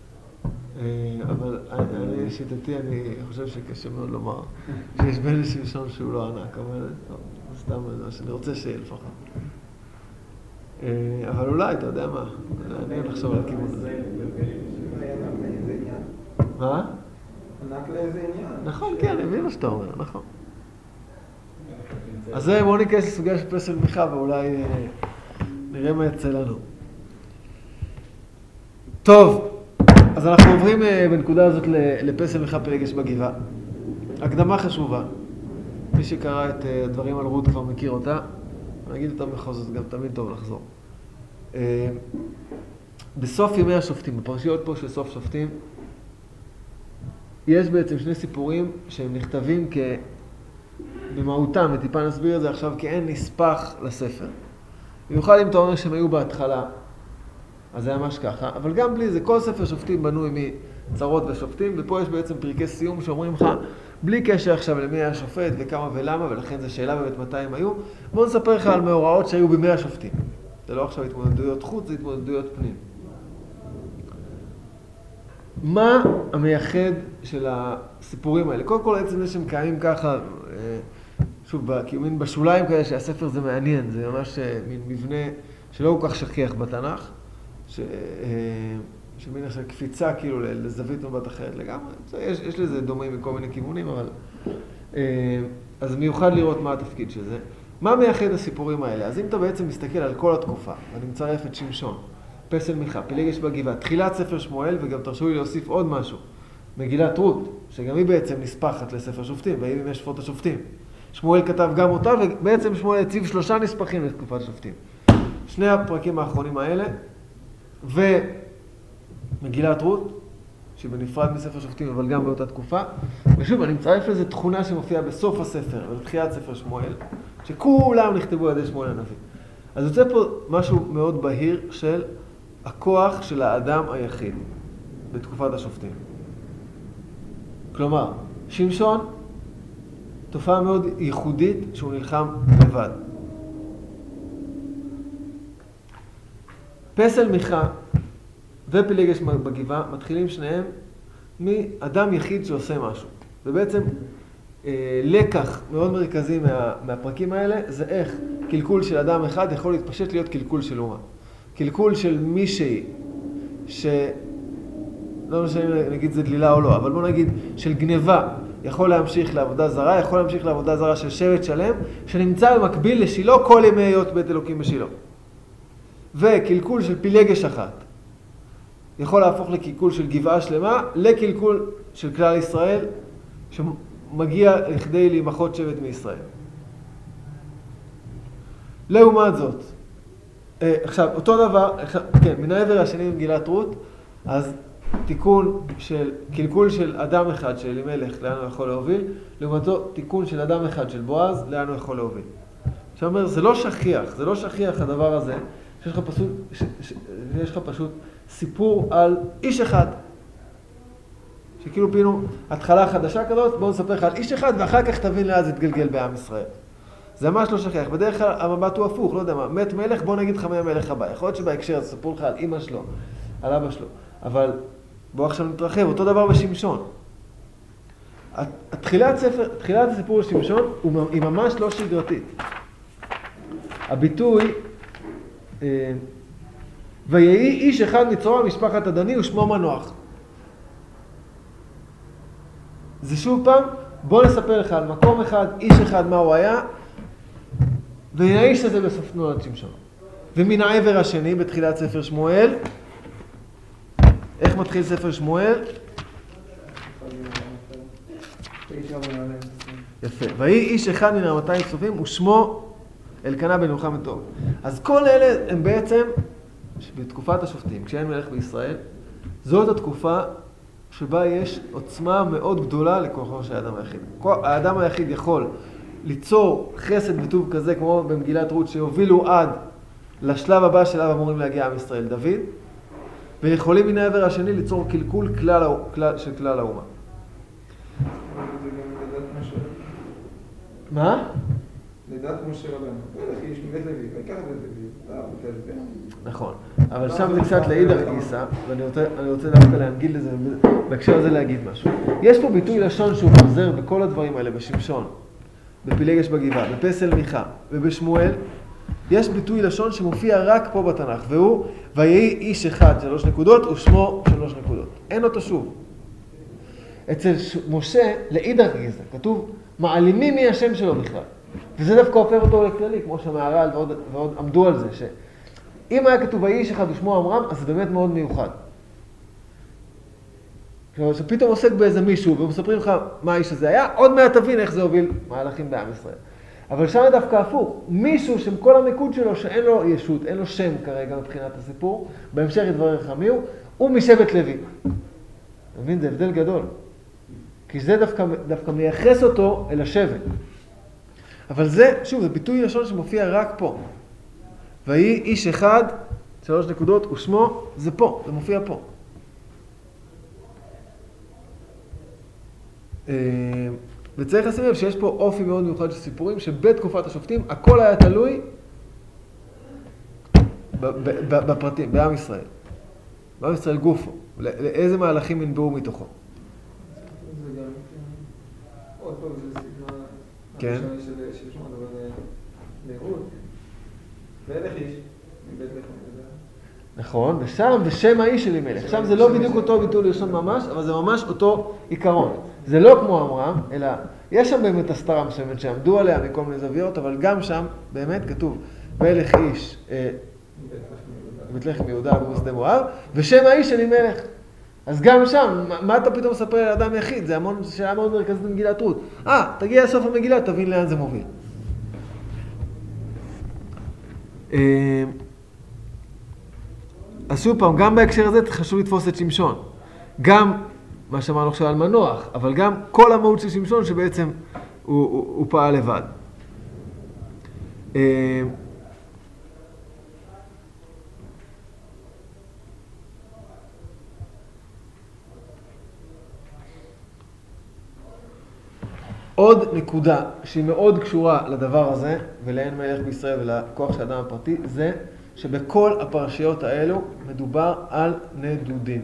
אבל אני, שיטתי, אני חושב שקשה מאוד לומר שיש בן לשמשון שהוא לא ענק, אבל סתם מה שאני רוצה שיהיה לפחות. אבל אולי, אתה יודע מה, אני נחשוב על הכיוון הזה. היה ענק לאיזה עניין. מה? ענק לאיזה עניין. נכון, כן, אני מבין מה שאתה אומר, נכון. אז בואו ניכנס לסוגיה של פסל מיכה ואולי נראה מה יצא לנו. טוב, אז אנחנו עוברים בנקודה הזאת לפסל מיכה פלגש בגבעה. הקדמה חשובה. מי שקרא את הדברים על רות כבר מכיר אותה. אני אגיד אותה בכל זאת, גם תמיד טוב לחזור. בסוף ימי השופטים, בפרשיות פה של סוף שופטים, יש בעצם שני סיפורים שהם נכתבים כ... במהותם, וטיפה נסביר את זה עכשיו, כאין נספח לספר. במיוחד אם אתה אומר שהם היו בהתחלה, אז זה ממש ככה, אבל גם בלי זה, כל ספר שופטים בנוי מצרות ושופטים, ופה יש בעצם פרקי סיום שאומרים לך, בלי קשר עכשיו למי היה השופט וכמה ולמה, ולכן זו שאלה באמת מתי הם היו, בואו נספר לך על מאורעות שהיו בימי השופטים. זה לא עכשיו התמודדויות חוץ, זה התמודדויות פנים. מה המייחד של הסיפורים האלה? קודם כל, עצם זה שהם קיימים ככה, שוב, כאילו בשוליים כאלה שהספר זה מעניין, זה ממש מין מבנה שלא כל כך שכיח בתנ"ך, ש... שמין עכשיו קפיצה כאילו לזווית מבט אחרת לגמרי. יש, יש לזה דומים מכל מיני כיוונים, אבל... אז מיוחד לראות מה התפקיד של זה. מה מייחד הסיפורים האלה? אז אם אתה בעצם מסתכל על כל התקופה, ואני מצרף את שמשון, פסל מיכה, פלגש בגבעה, תחילת ספר שמואל, וגם תרשו לי להוסיף עוד משהו, מגילת רות, שגם היא בעצם נספחת לספר שופטים, והיא בימי שפוט השופטים. שמואל כתב גם אותה, ובעצם שמואל הציב שלושה נספחים לתקופת שופטים. שני הפרקים האחרונים האלה, ומגילת רות, שבנפרד מספר שופטים, אבל גם באותה תקופה. ושוב, אני מצרף לזה תכונה שמופיעה בסוף הספר, בתחילת ספר שמואל, שכולם נכתבו על ידי שמואל הנביא. אז יוצא פה משהו מאוד בהיר של הכוח של האדם היחיד בתקופת השופטים. כלומר, שמשון, תופעה מאוד ייחודית שהוא נלחם לבד. פסל מיכה ופלגש בגבעה מתחילים שניהם מאדם יחיד שעושה משהו. ובעצם אה, לקח מאוד מרכזי מה, מהפרקים האלה זה איך קלקול של אדם אחד יכול להתפשט להיות קלקול של אומה. קלקול של מישהי ש... לא משנה נגיד זה דלילה או לא, אבל בוא נגיד של גניבה יכול להמשיך לעבודה זרה, יכול להמשיך לעבודה זרה של שבט שלם, שנמצא במקביל לשילה כל ימי היות בית אלוקים בשילה. וקלקול של פילגש אחת יכול להפוך לקלקול של גבעה שלמה, לקלקול של כלל ישראל, שמגיע לכדי להימחות שבט מישראל. לעומת זאת, עכשיו, אותו דבר, כן, מן העבר השני במגילת רות, אז תיקון של, קלקול של אדם אחד של אלימלך, לאן הוא יכול להוביל, לעומתו תיקון של אדם אחד של בועז, לאן הוא יכול להוביל. עכשיו אומר, זה לא שכיח, זה לא שכיח הדבר הזה, שיש לך פשוט, ש, ש, יש לך פשוט סיפור על איש אחד. שכאילו פינו התחלה חדשה כזאת, בואו נספר לך על איש אחד, ואחר כך תבין לאן זה תגלגל בעם ישראל. זה ממש לא שכיח. בדרך כלל המבט הוא הפוך, לא יודע מה, מת מלך, בוא נגיד לך מי המלך הבא. יכול להיות שבהקשר הזה ספרו לך על אמא שלו, על אבא שלו. אבל בואו עכשיו נתרחב, אותו דבר בשמשון. התחילת ספר, תחילת הסיפור של שמשון היא ממש לא שגרתית. הביטוי, ויהי איש אחד מצורע משפחת הדני ושמו מנוח. זה שוב פעם, בוא נספר לך על מקום אחד, איש אחד מה הוא היה, והנה האיש הזה בסוף נולד שמשון. ומן העבר השני בתחילת ספר שמואל, איך מתחיל ספר שמואל? יפה. ויהי איש אחד מן המאתיים כסופים ושמו אלקנה בן יוחנן בן טוב. אז כל אלה הם בעצם, בתקופת השופטים, כשאין מלך בישראל, זאת התקופה שבה יש עוצמה מאוד גדולה לכוחו של האדם היחיד. האדם היחיד יכול ליצור חסד וטוב כזה, כמו במגילת רות, שיובילו עד לשלב הבא שלב אמורים להגיע עם ישראל דוד, ויכולים מן העבר השני ליצור קלקול כלל, כלל, של כלל האומה. זה גם גדת משה. מה? מידת משה רבנו. מלך איש מבית לוי, ויקח את בית לוי, אתה בית לוי. נכון, אבל שם זה קצת לאידך גיסא, ואני רוצה, אני רוצה דווקא להנגיל לזה, בהקשר הזה להגיד משהו. יש פה ביטוי לשון שהוא חוזר בכל הדברים האלה, בשמשון, בפילגש בגבעה, בפסל מיכה ובשמואל, יש ביטוי לשון שמופיע רק פה בתנ"ך, והוא ויהי איש אחד, שלוש נקודות, ושמו שלוש נקודות. אין אותו שוב. אצל משה, לאידך גיסא, כתוב, מעלימים מי השם שלו בכלל. וזה דווקא הופך אותו לכללי, כמו שהמהר"ל ועוד, ועוד עמדו על זה, שאם היה כתוב ויהי איש אחד ושמו עמרם, אז זה באמת מאוד מיוחד. כלומר, שפתאום עוסק באיזה מישהו, ומספרים לך מה האיש הזה היה, עוד מעט תבין איך זה הוביל מהלכים בעם ישראל. אבל שם דווקא הפוך, מישהו שכל המיקוד שלו שאין לו ישות, אין לו שם כרגע מבחינת הסיפור, בהמשך יתברר לך מי הוא, הוא משבט לוי. אתה מבין? זה הבדל גדול. כי זה דווקא, דווקא מייחס אותו אל השבט. אבל זה, שוב, זה ביטוי לשון שמופיע רק פה. ויהי איש אחד, שלוש נקודות, ושמו, זה פה, זה מופיע פה. וצריך לשים לב שיש פה אופי מאוד מיוחד של סיפורים, שבתקופת השופטים הכל היה תלוי בפרטים, בעם ישראל. בעם ישראל גופו, לאיזה מהלכים ינבעו מתוכו. זה גם, עוד פעם זה סגנון, כן. הראשון של שמשון, אבל נראות, ואלך איש, מבית לחם. נכון, ושם ושם האיש של אלימלך. שם זה לא בדיוק אותו ביטוי לשון ממש, אבל זה ממש אותו עיקרון. זה לא כמו עמרם, אלא יש שם באמת הסתרה מסוימת שעמדו עליה מכל מיני זוויות, אבל גם שם באמת כתוב, ואלך איש, בית לחם יהודה ובשדה מואב, ושם האיש של אלימלך. אז גם שם, מה אתה פתאום מספר על אדם יחיד? זה המון, שאלה מאוד מרכזית במגילת רות. אה, תגיע לסוף המגילה, תבין לאן זה מוביל. אז שוב פעם, גם בהקשר הזה חשוב לתפוס את שמשון. גם מה שאמרנו עכשיו על מנוח, אבל גם כל המהות של שמשון שבעצם הוא, הוא, הוא פעל לבד. עוד נקודה שהיא מאוד קשורה לדבר הזה, ולאין מלך בישראל ולכוח של האדם הפרטי, זה שבכל הפרשיות האלו מדובר על נדודים.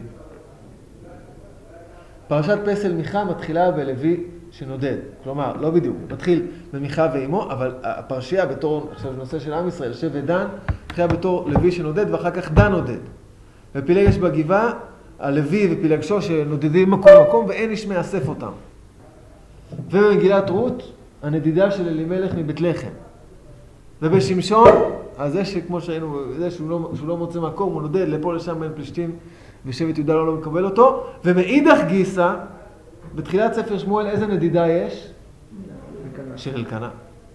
פרשת פסל מיכה מתחילה בלוי שנודד. כלומר, לא בדיוק, מתחיל במיכה ואימו, אבל הפרשייה בתור, עכשיו נושא של עם ישראל, שבט דן, מתחילה בתור לוי שנודד ואחר כך דן נודד. ופילגש בגבעה, הלוי ופילגשו שנודדים מקום מקום ואין איש מאסף אותם. ובמגילת רות, הנדידה של אלימלך מבית לחם. ובשמשון, אז זה שכמו שראינו, זה שהוא לא, שהוא לא מוצא מקום, הוא נודד לפה לשם בין פלישתים, ושבט יהודה לא, לא מקבל אותו. ומאידך גיסא, בתחילת ספר שמואל, איזה נדידה יש? של אלקנה.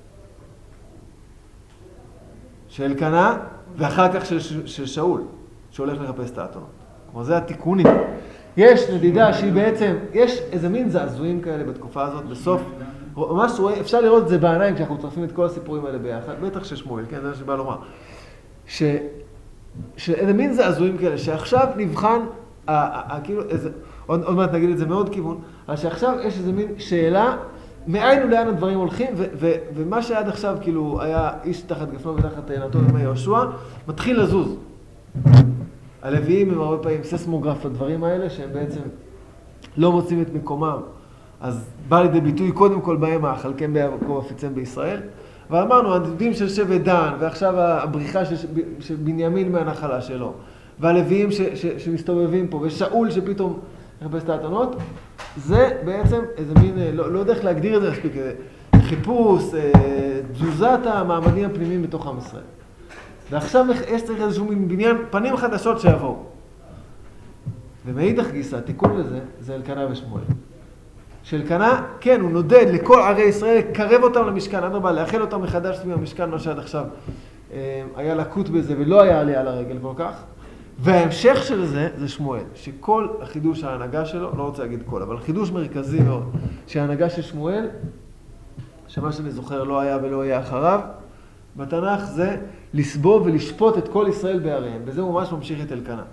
של אלקנה, ואחר כך של, של שאול, שהולך לחפש את האתונות. כלומר, זה התיקונים. יש נדידה שהיא בעצם, יש איזה מין זעזועים כאלה בתקופה הזאת, בסוף, ממש רואה, אפשר לראות את זה בעיניים כשאנחנו מצרפים את כל הסיפורים האלה ביחד, בטח של שמואל, כן, זה מה שבא לומר. ש... שאיזה מין זעזועים כאלה, שעכשיו נבחן, ה, ה, ה, כאילו, איזה, עוד, עוד מעט נגיד את זה מאוד כיוון, אבל שעכשיו יש איזה מין שאלה, מאין ולאן הדברים הולכים, ו, ו, ומה שעד עכשיו כאילו היה איש תחת גפנו ותחת תאנתו ימי יהושע, מתחיל לזוז. הלוויים הם הרבה פעמים ססמוגרף לדברים האלה, שהם בעצם לא מוצאים את מקומם. אז בא לידי ביטוי קודם כל בהם החלקם ביעקב אפיצם בישראל. ואמרנו, הנדודים של שבט דן, ועכשיו הבריחה של, של בנימין מהנחלה שלו, והלוויים ש, ש, שמסתובבים פה, ושאול שפתאום מחפש את האתונות, זה בעצם איזה מין, לא, לא יודע איך להגדיר את זה מספיק, חיפוש, תזוזת המעמדים הפנימיים בתוך עם ישראל. ועכשיו יש צריך איזשהו בניין פנים חדשות שיבואו. ומאידך גיסא, התיקון לזה, זה אלקנה ושמואל. שאלקנה, כן, הוא נודד לכל ערי ישראל, לקרב אותם למשכן, אדרבה, לאחל אותם מחדש סביב המשכן, מה שעד עכשיו היה לקוט בזה ולא היה עליה לרגל כל כך. וההמשך של זה, זה שמואל, שכל החידוש ההנהגה שלו, לא רוצה להגיד כל, אבל חידוש מרכזי מאוד, שההנהגה של שמואל, שמה שאני זוכר לא היה ולא יהיה אחריו, בתנ"ך זה לסבוב ולשפוט את כל ישראל בעריהם, וזה ממש ממשיך את אלקנה.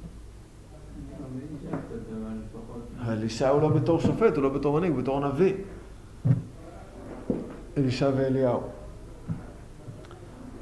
אלישע הוא לא בתור שופט, הוא לא בתור מנהיג, הוא בתור נביא. אלישע ואליהו.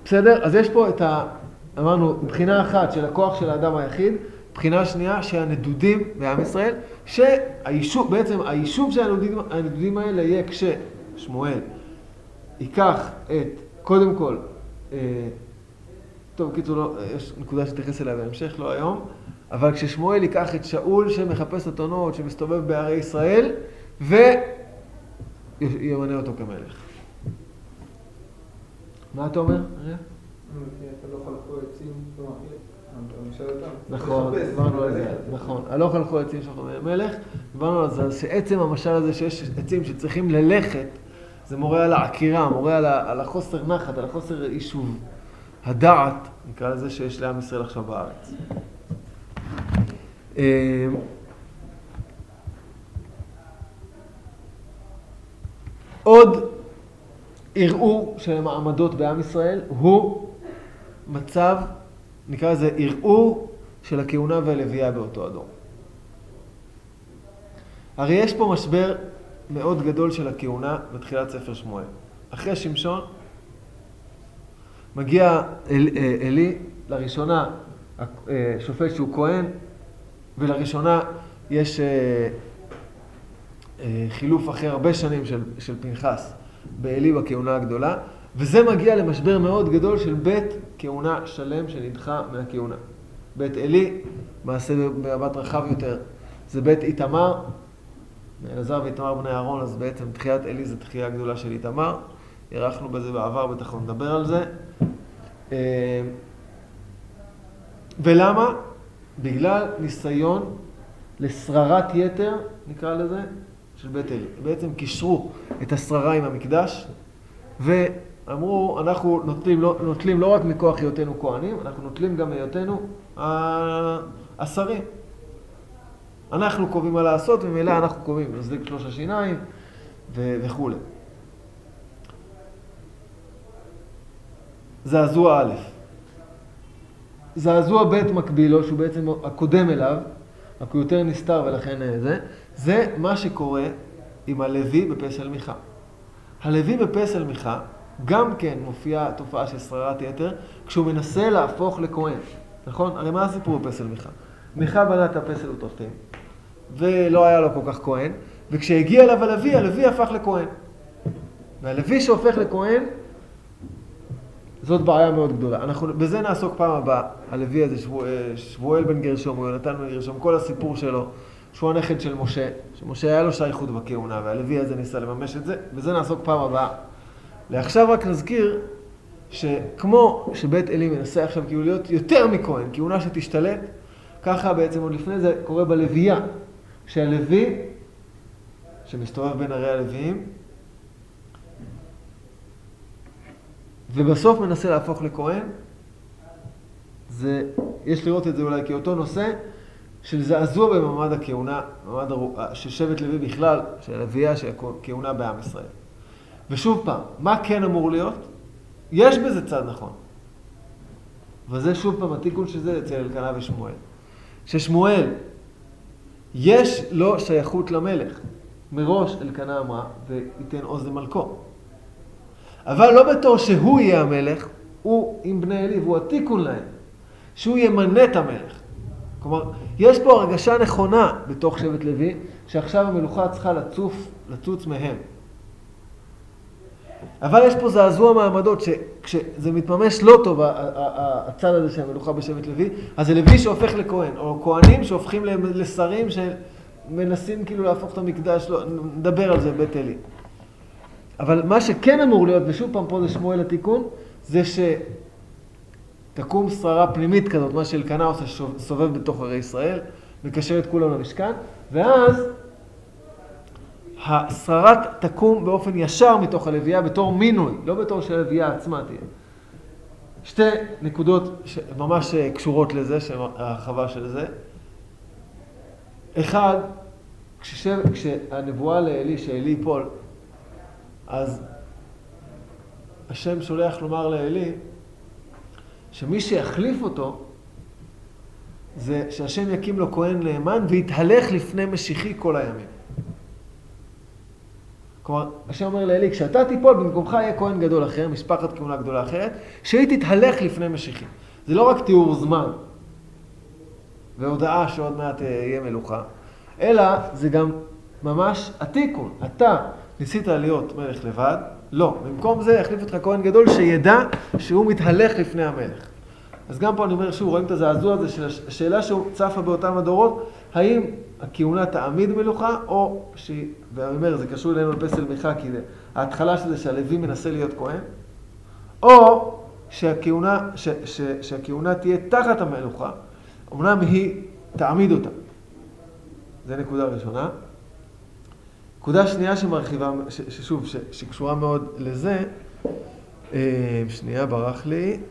בסדר? אז יש פה את ה... אמרנו, בחינה אחת של הכוח של האדם היחיד, בחינה שנייה שהנדודים בעם ישראל, שהיישוב, בעצם היישוב של הנדודים, הנדודים האלה יהיה כששמואל ייקח את, קודם כל, אה, טוב, קיצור, לא, יש נקודה שתתייחס אליה בהמשך, לא היום, אבל כששמואל ייקח את שאול שמחפש אתונות, שמסתובב בערי ישראל, וימנה אותו כמלך. מה אתה אומר, אריה? אתה לא חלקו עצים, כלומר, המשל אותם. נכון, דיברנו על זה, נכון. הלוך הלכו עצים של מלך, דיברנו על זה, שעצם המשל הזה שיש עצים שצריכים ללכת, זה מורה על העקירה, מורה על החוסר נחת, על החוסר יישוב. הדעת, נקרא לזה שיש לעם ישראל עכשיו בארץ. עוד ערעור של המעמדות בעם ישראל הוא מצב, נקרא לזה ערעור של הכהונה והלוויה באותו הדור. הרי יש פה משבר מאוד גדול של הכהונה בתחילת ספר שמואל. אחרי שמשון מגיע אל, אלי, לראשונה שופט שהוא כהן, ולראשונה יש חילוף אחרי הרבה שנים של, של פנחס באלי בכהונה הגדולה, וזה מגיע למשבר מאוד גדול של בית כהונה שלם שנדחה מהכהונה. בית אלי, מעשה במבט רחב יותר, זה בית איתמר, אלעזר ואיתמר בני אהרון, אז בעצם תחיית אלי זה תחייה גדולה של איתמר, ערכנו בזה בעבר, בטח לא נדבר על זה. ולמה? בגלל ניסיון לשררת יתר, נקרא לזה, של בית אלי. בעצם קישרו את השררה עם המקדש, ואמרו, אנחנו נוטלים לא, נוטלים לא רק מכוח היותנו כהנים, אנחנו נוטלים גם מהיותנו השרים. אנחנו קובעים מה לעשות, וממילא אנחנו קובעים, נזליג שלוש השיניים ו- וכו'. זעזוע א'. זעזוע ב' מקבילו, שהוא בעצם הקודם אליו, רק הוא יותר נסתר ולכן זה, זה מה שקורה עם הלוי בפסל מיכה. הלוי בפסל מיכה גם כן מופיעה תופעה של שררת יתר, כשהוא מנסה להפוך לכהן. נכון? הרי מה הסיפור בפסל מיכה? מיכה בנה את הפסל וטרפים, ולא היה לו כל כך כהן, וכשהגיע אליו הלוי, הלוי הפך לכהן. והלוי שהופך לכהן, זאת בעיה מאוד גדולה. אנחנו בזה נעסוק פעם הבאה, הלוי הזה, שבואל בן גרשום, או יונתן בן גרשום, כל הסיפור שלו, שהוא הנכד של משה, שמשה היה לו שייכות בכהונה, והלוי הזה ניסה לממש את זה, בזה נעסוק פעם הבאה. לעכשיו רק נזכיר, שכמו שבית אלי מנסה עכשיו כאילו להיות יותר מכהן, כהונה שתשתלט, ככה בעצם עוד לפני זה קורה בלוויה, שהלוי, שמסתובב בין ערי הלוויים, ובסוף מנסה להפוך לכהן, זה, יש לראות את זה אולי כאותו נושא של זעזוע במעמד הכהונה, במעמד של שבט לוי בכלל, של הלוויה של הכהונה בעם ישראל. ושוב פעם, מה כן אמור להיות? יש בזה צד נכון. וזה שוב פעם התיקון שזה אצל אלקנה ושמואל. ששמואל, יש לו שייכות למלך. מראש אלקנה אמרה, וייתן עוז למלכו. אבל לא בתור שהוא יהיה המלך, הוא עם בני אלי, והוא התיקון להם, שהוא ימנה את המלך. כלומר, יש פה הרגשה נכונה בתוך שבט לוי, שעכשיו המלוכה צריכה לצוף, לצוץ מהם. אבל יש פה זעזוע מעמדות, שכשזה מתממש לא טוב, הצד הזה של המלוכה בשבט לוי, אז זה לוי שהופך לכהן, או כהנים שהופכים לשרים שמנסים כאילו להפוך את המקדש, לא, נדבר על זה בית אלי. אבל מה שכן אמור להיות, ושוב פעם פה זה שמואל התיקון, זה שתקום שררה פנימית כזאת, מה שאלקנה עושה סובב בתוך ערי ישראל, מקשר את כולם למשכן, ואז השררה תקום באופן ישר מתוך הלוויה, בתור מינוי, לא בתור שהלוויה עצמה תהיה. שתי נקודות ממש קשורות לזה, הרחבה של זה. אחד, כששב, כשהנבואה לאלי, שאלי ייפול, אז השם שולח לומר לאלי שמי שיחליף אותו זה שהשם יקים לו כהן נאמן ויתהלך לפני משיחי כל הימים. כלומר, השם אומר לאלי, כשאתה תיפול, במקומך יהיה כהן גדול אחר, משפחת כהונה גדולה אחרת, שהיא תתהלך לפני משיחי. זה לא רק תיאור זמן, והודעה שעוד מעט יהיה מלוכה, אלא זה גם ממש התיקון. אתה ניסית להיות מלך לבד, לא. במקום זה יחליף אותך כהן גדול שידע שהוא מתהלך לפני המלך. אז גם פה אני אומר שוב, רואים את הזעזוע הזה של השאלה שהוא צפה באותם הדורות, האם הכהונה תעמיד מלוכה, או שהיא, ואני אומר, זה קשור אלינו לפסל מיכה, כי זה, ההתחלה של זה שהלוי מנסה להיות כהן, או שהכהונה, ש, ש, שהכהונה תהיה תחת המלוכה, אמנם היא תעמיד אותה. זה נקודה ראשונה. נקודה שנייה שמרחיבה, ש, ששוב, ש, שקשורה מאוד לזה, שנייה, ברח לי.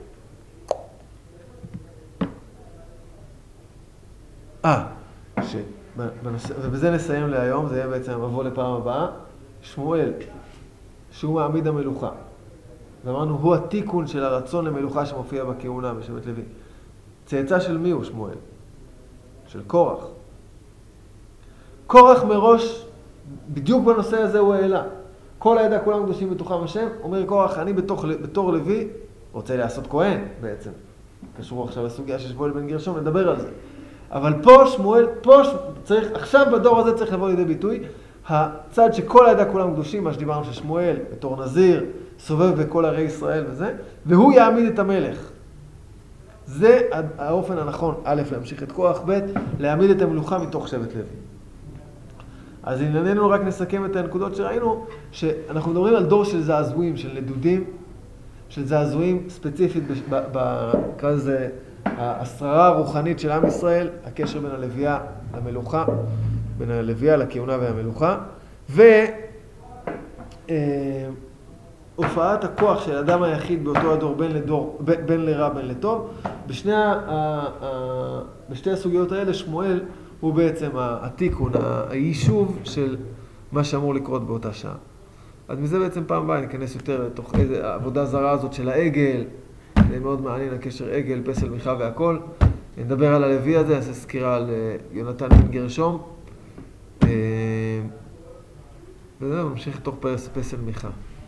אה, ובזה נסיים להיום, זה יהיה בעצם המבוא לפעם הבאה. שמואל, שהוא מעמיד המלוכה. ואמרנו, הוא התיקון של הרצון למלוכה שמופיע בכהונה בשבט לוי. צאצא של מי הוא שמואל? של קורח. קורח מראש, בדיוק בנושא הזה הוא העלה. כל העדה, כולם קדושים בתוכם השם, אומר קורח, אני בתוך, בתור לוי, רוצה לעשות כהן בעצם. קשור עכשיו לסוגיה של שמואל בן גרשום, נדבר על זה. אבל פה שמואל, פה צריך, עכשיו בדור הזה צריך לבוא לידי ביטוי, הצד שכל העדה כולם קדושים, מה שדיברנו ששמואל בתור נזיר, סובב בכל ערי ישראל וזה, והוא יעמיד את המלך. זה האופן הנכון, א', להמשיך את כוח, ב', להעמיד את המלוכה מתוך שבט לוי. אז ענייננו רק נסכם את הנקודות שראינו, שאנחנו מדברים על דור של זעזועים, של נדודים, של זעזועים ספציפית, נקרא לזה, השררה הרוחנית של עם ישראל, הקשר בין הלוויה למלוכה, בין הלוויה לכהונה והמלוכה, והופעת הכוח של האדם היחיד באותו הדור בין לדור, בין לרע בין לטוב. בשני, בשתי הסוגיות האלה שמואל הוא בעצם התיקון, היישוב של מה שאמור לקרות באותה שעה. אז מזה בעצם פעם הבאה ניכנס יותר לתוך איזה העבודה זרה הזאת של העגל, זה מאוד מעניין, הקשר עגל, פסל מיכה והכל. נדבר על הלוי הזה, נעשה סקירה על יונתן בן גרשום. וזהו, נמשיך לתוך פסל מיכה.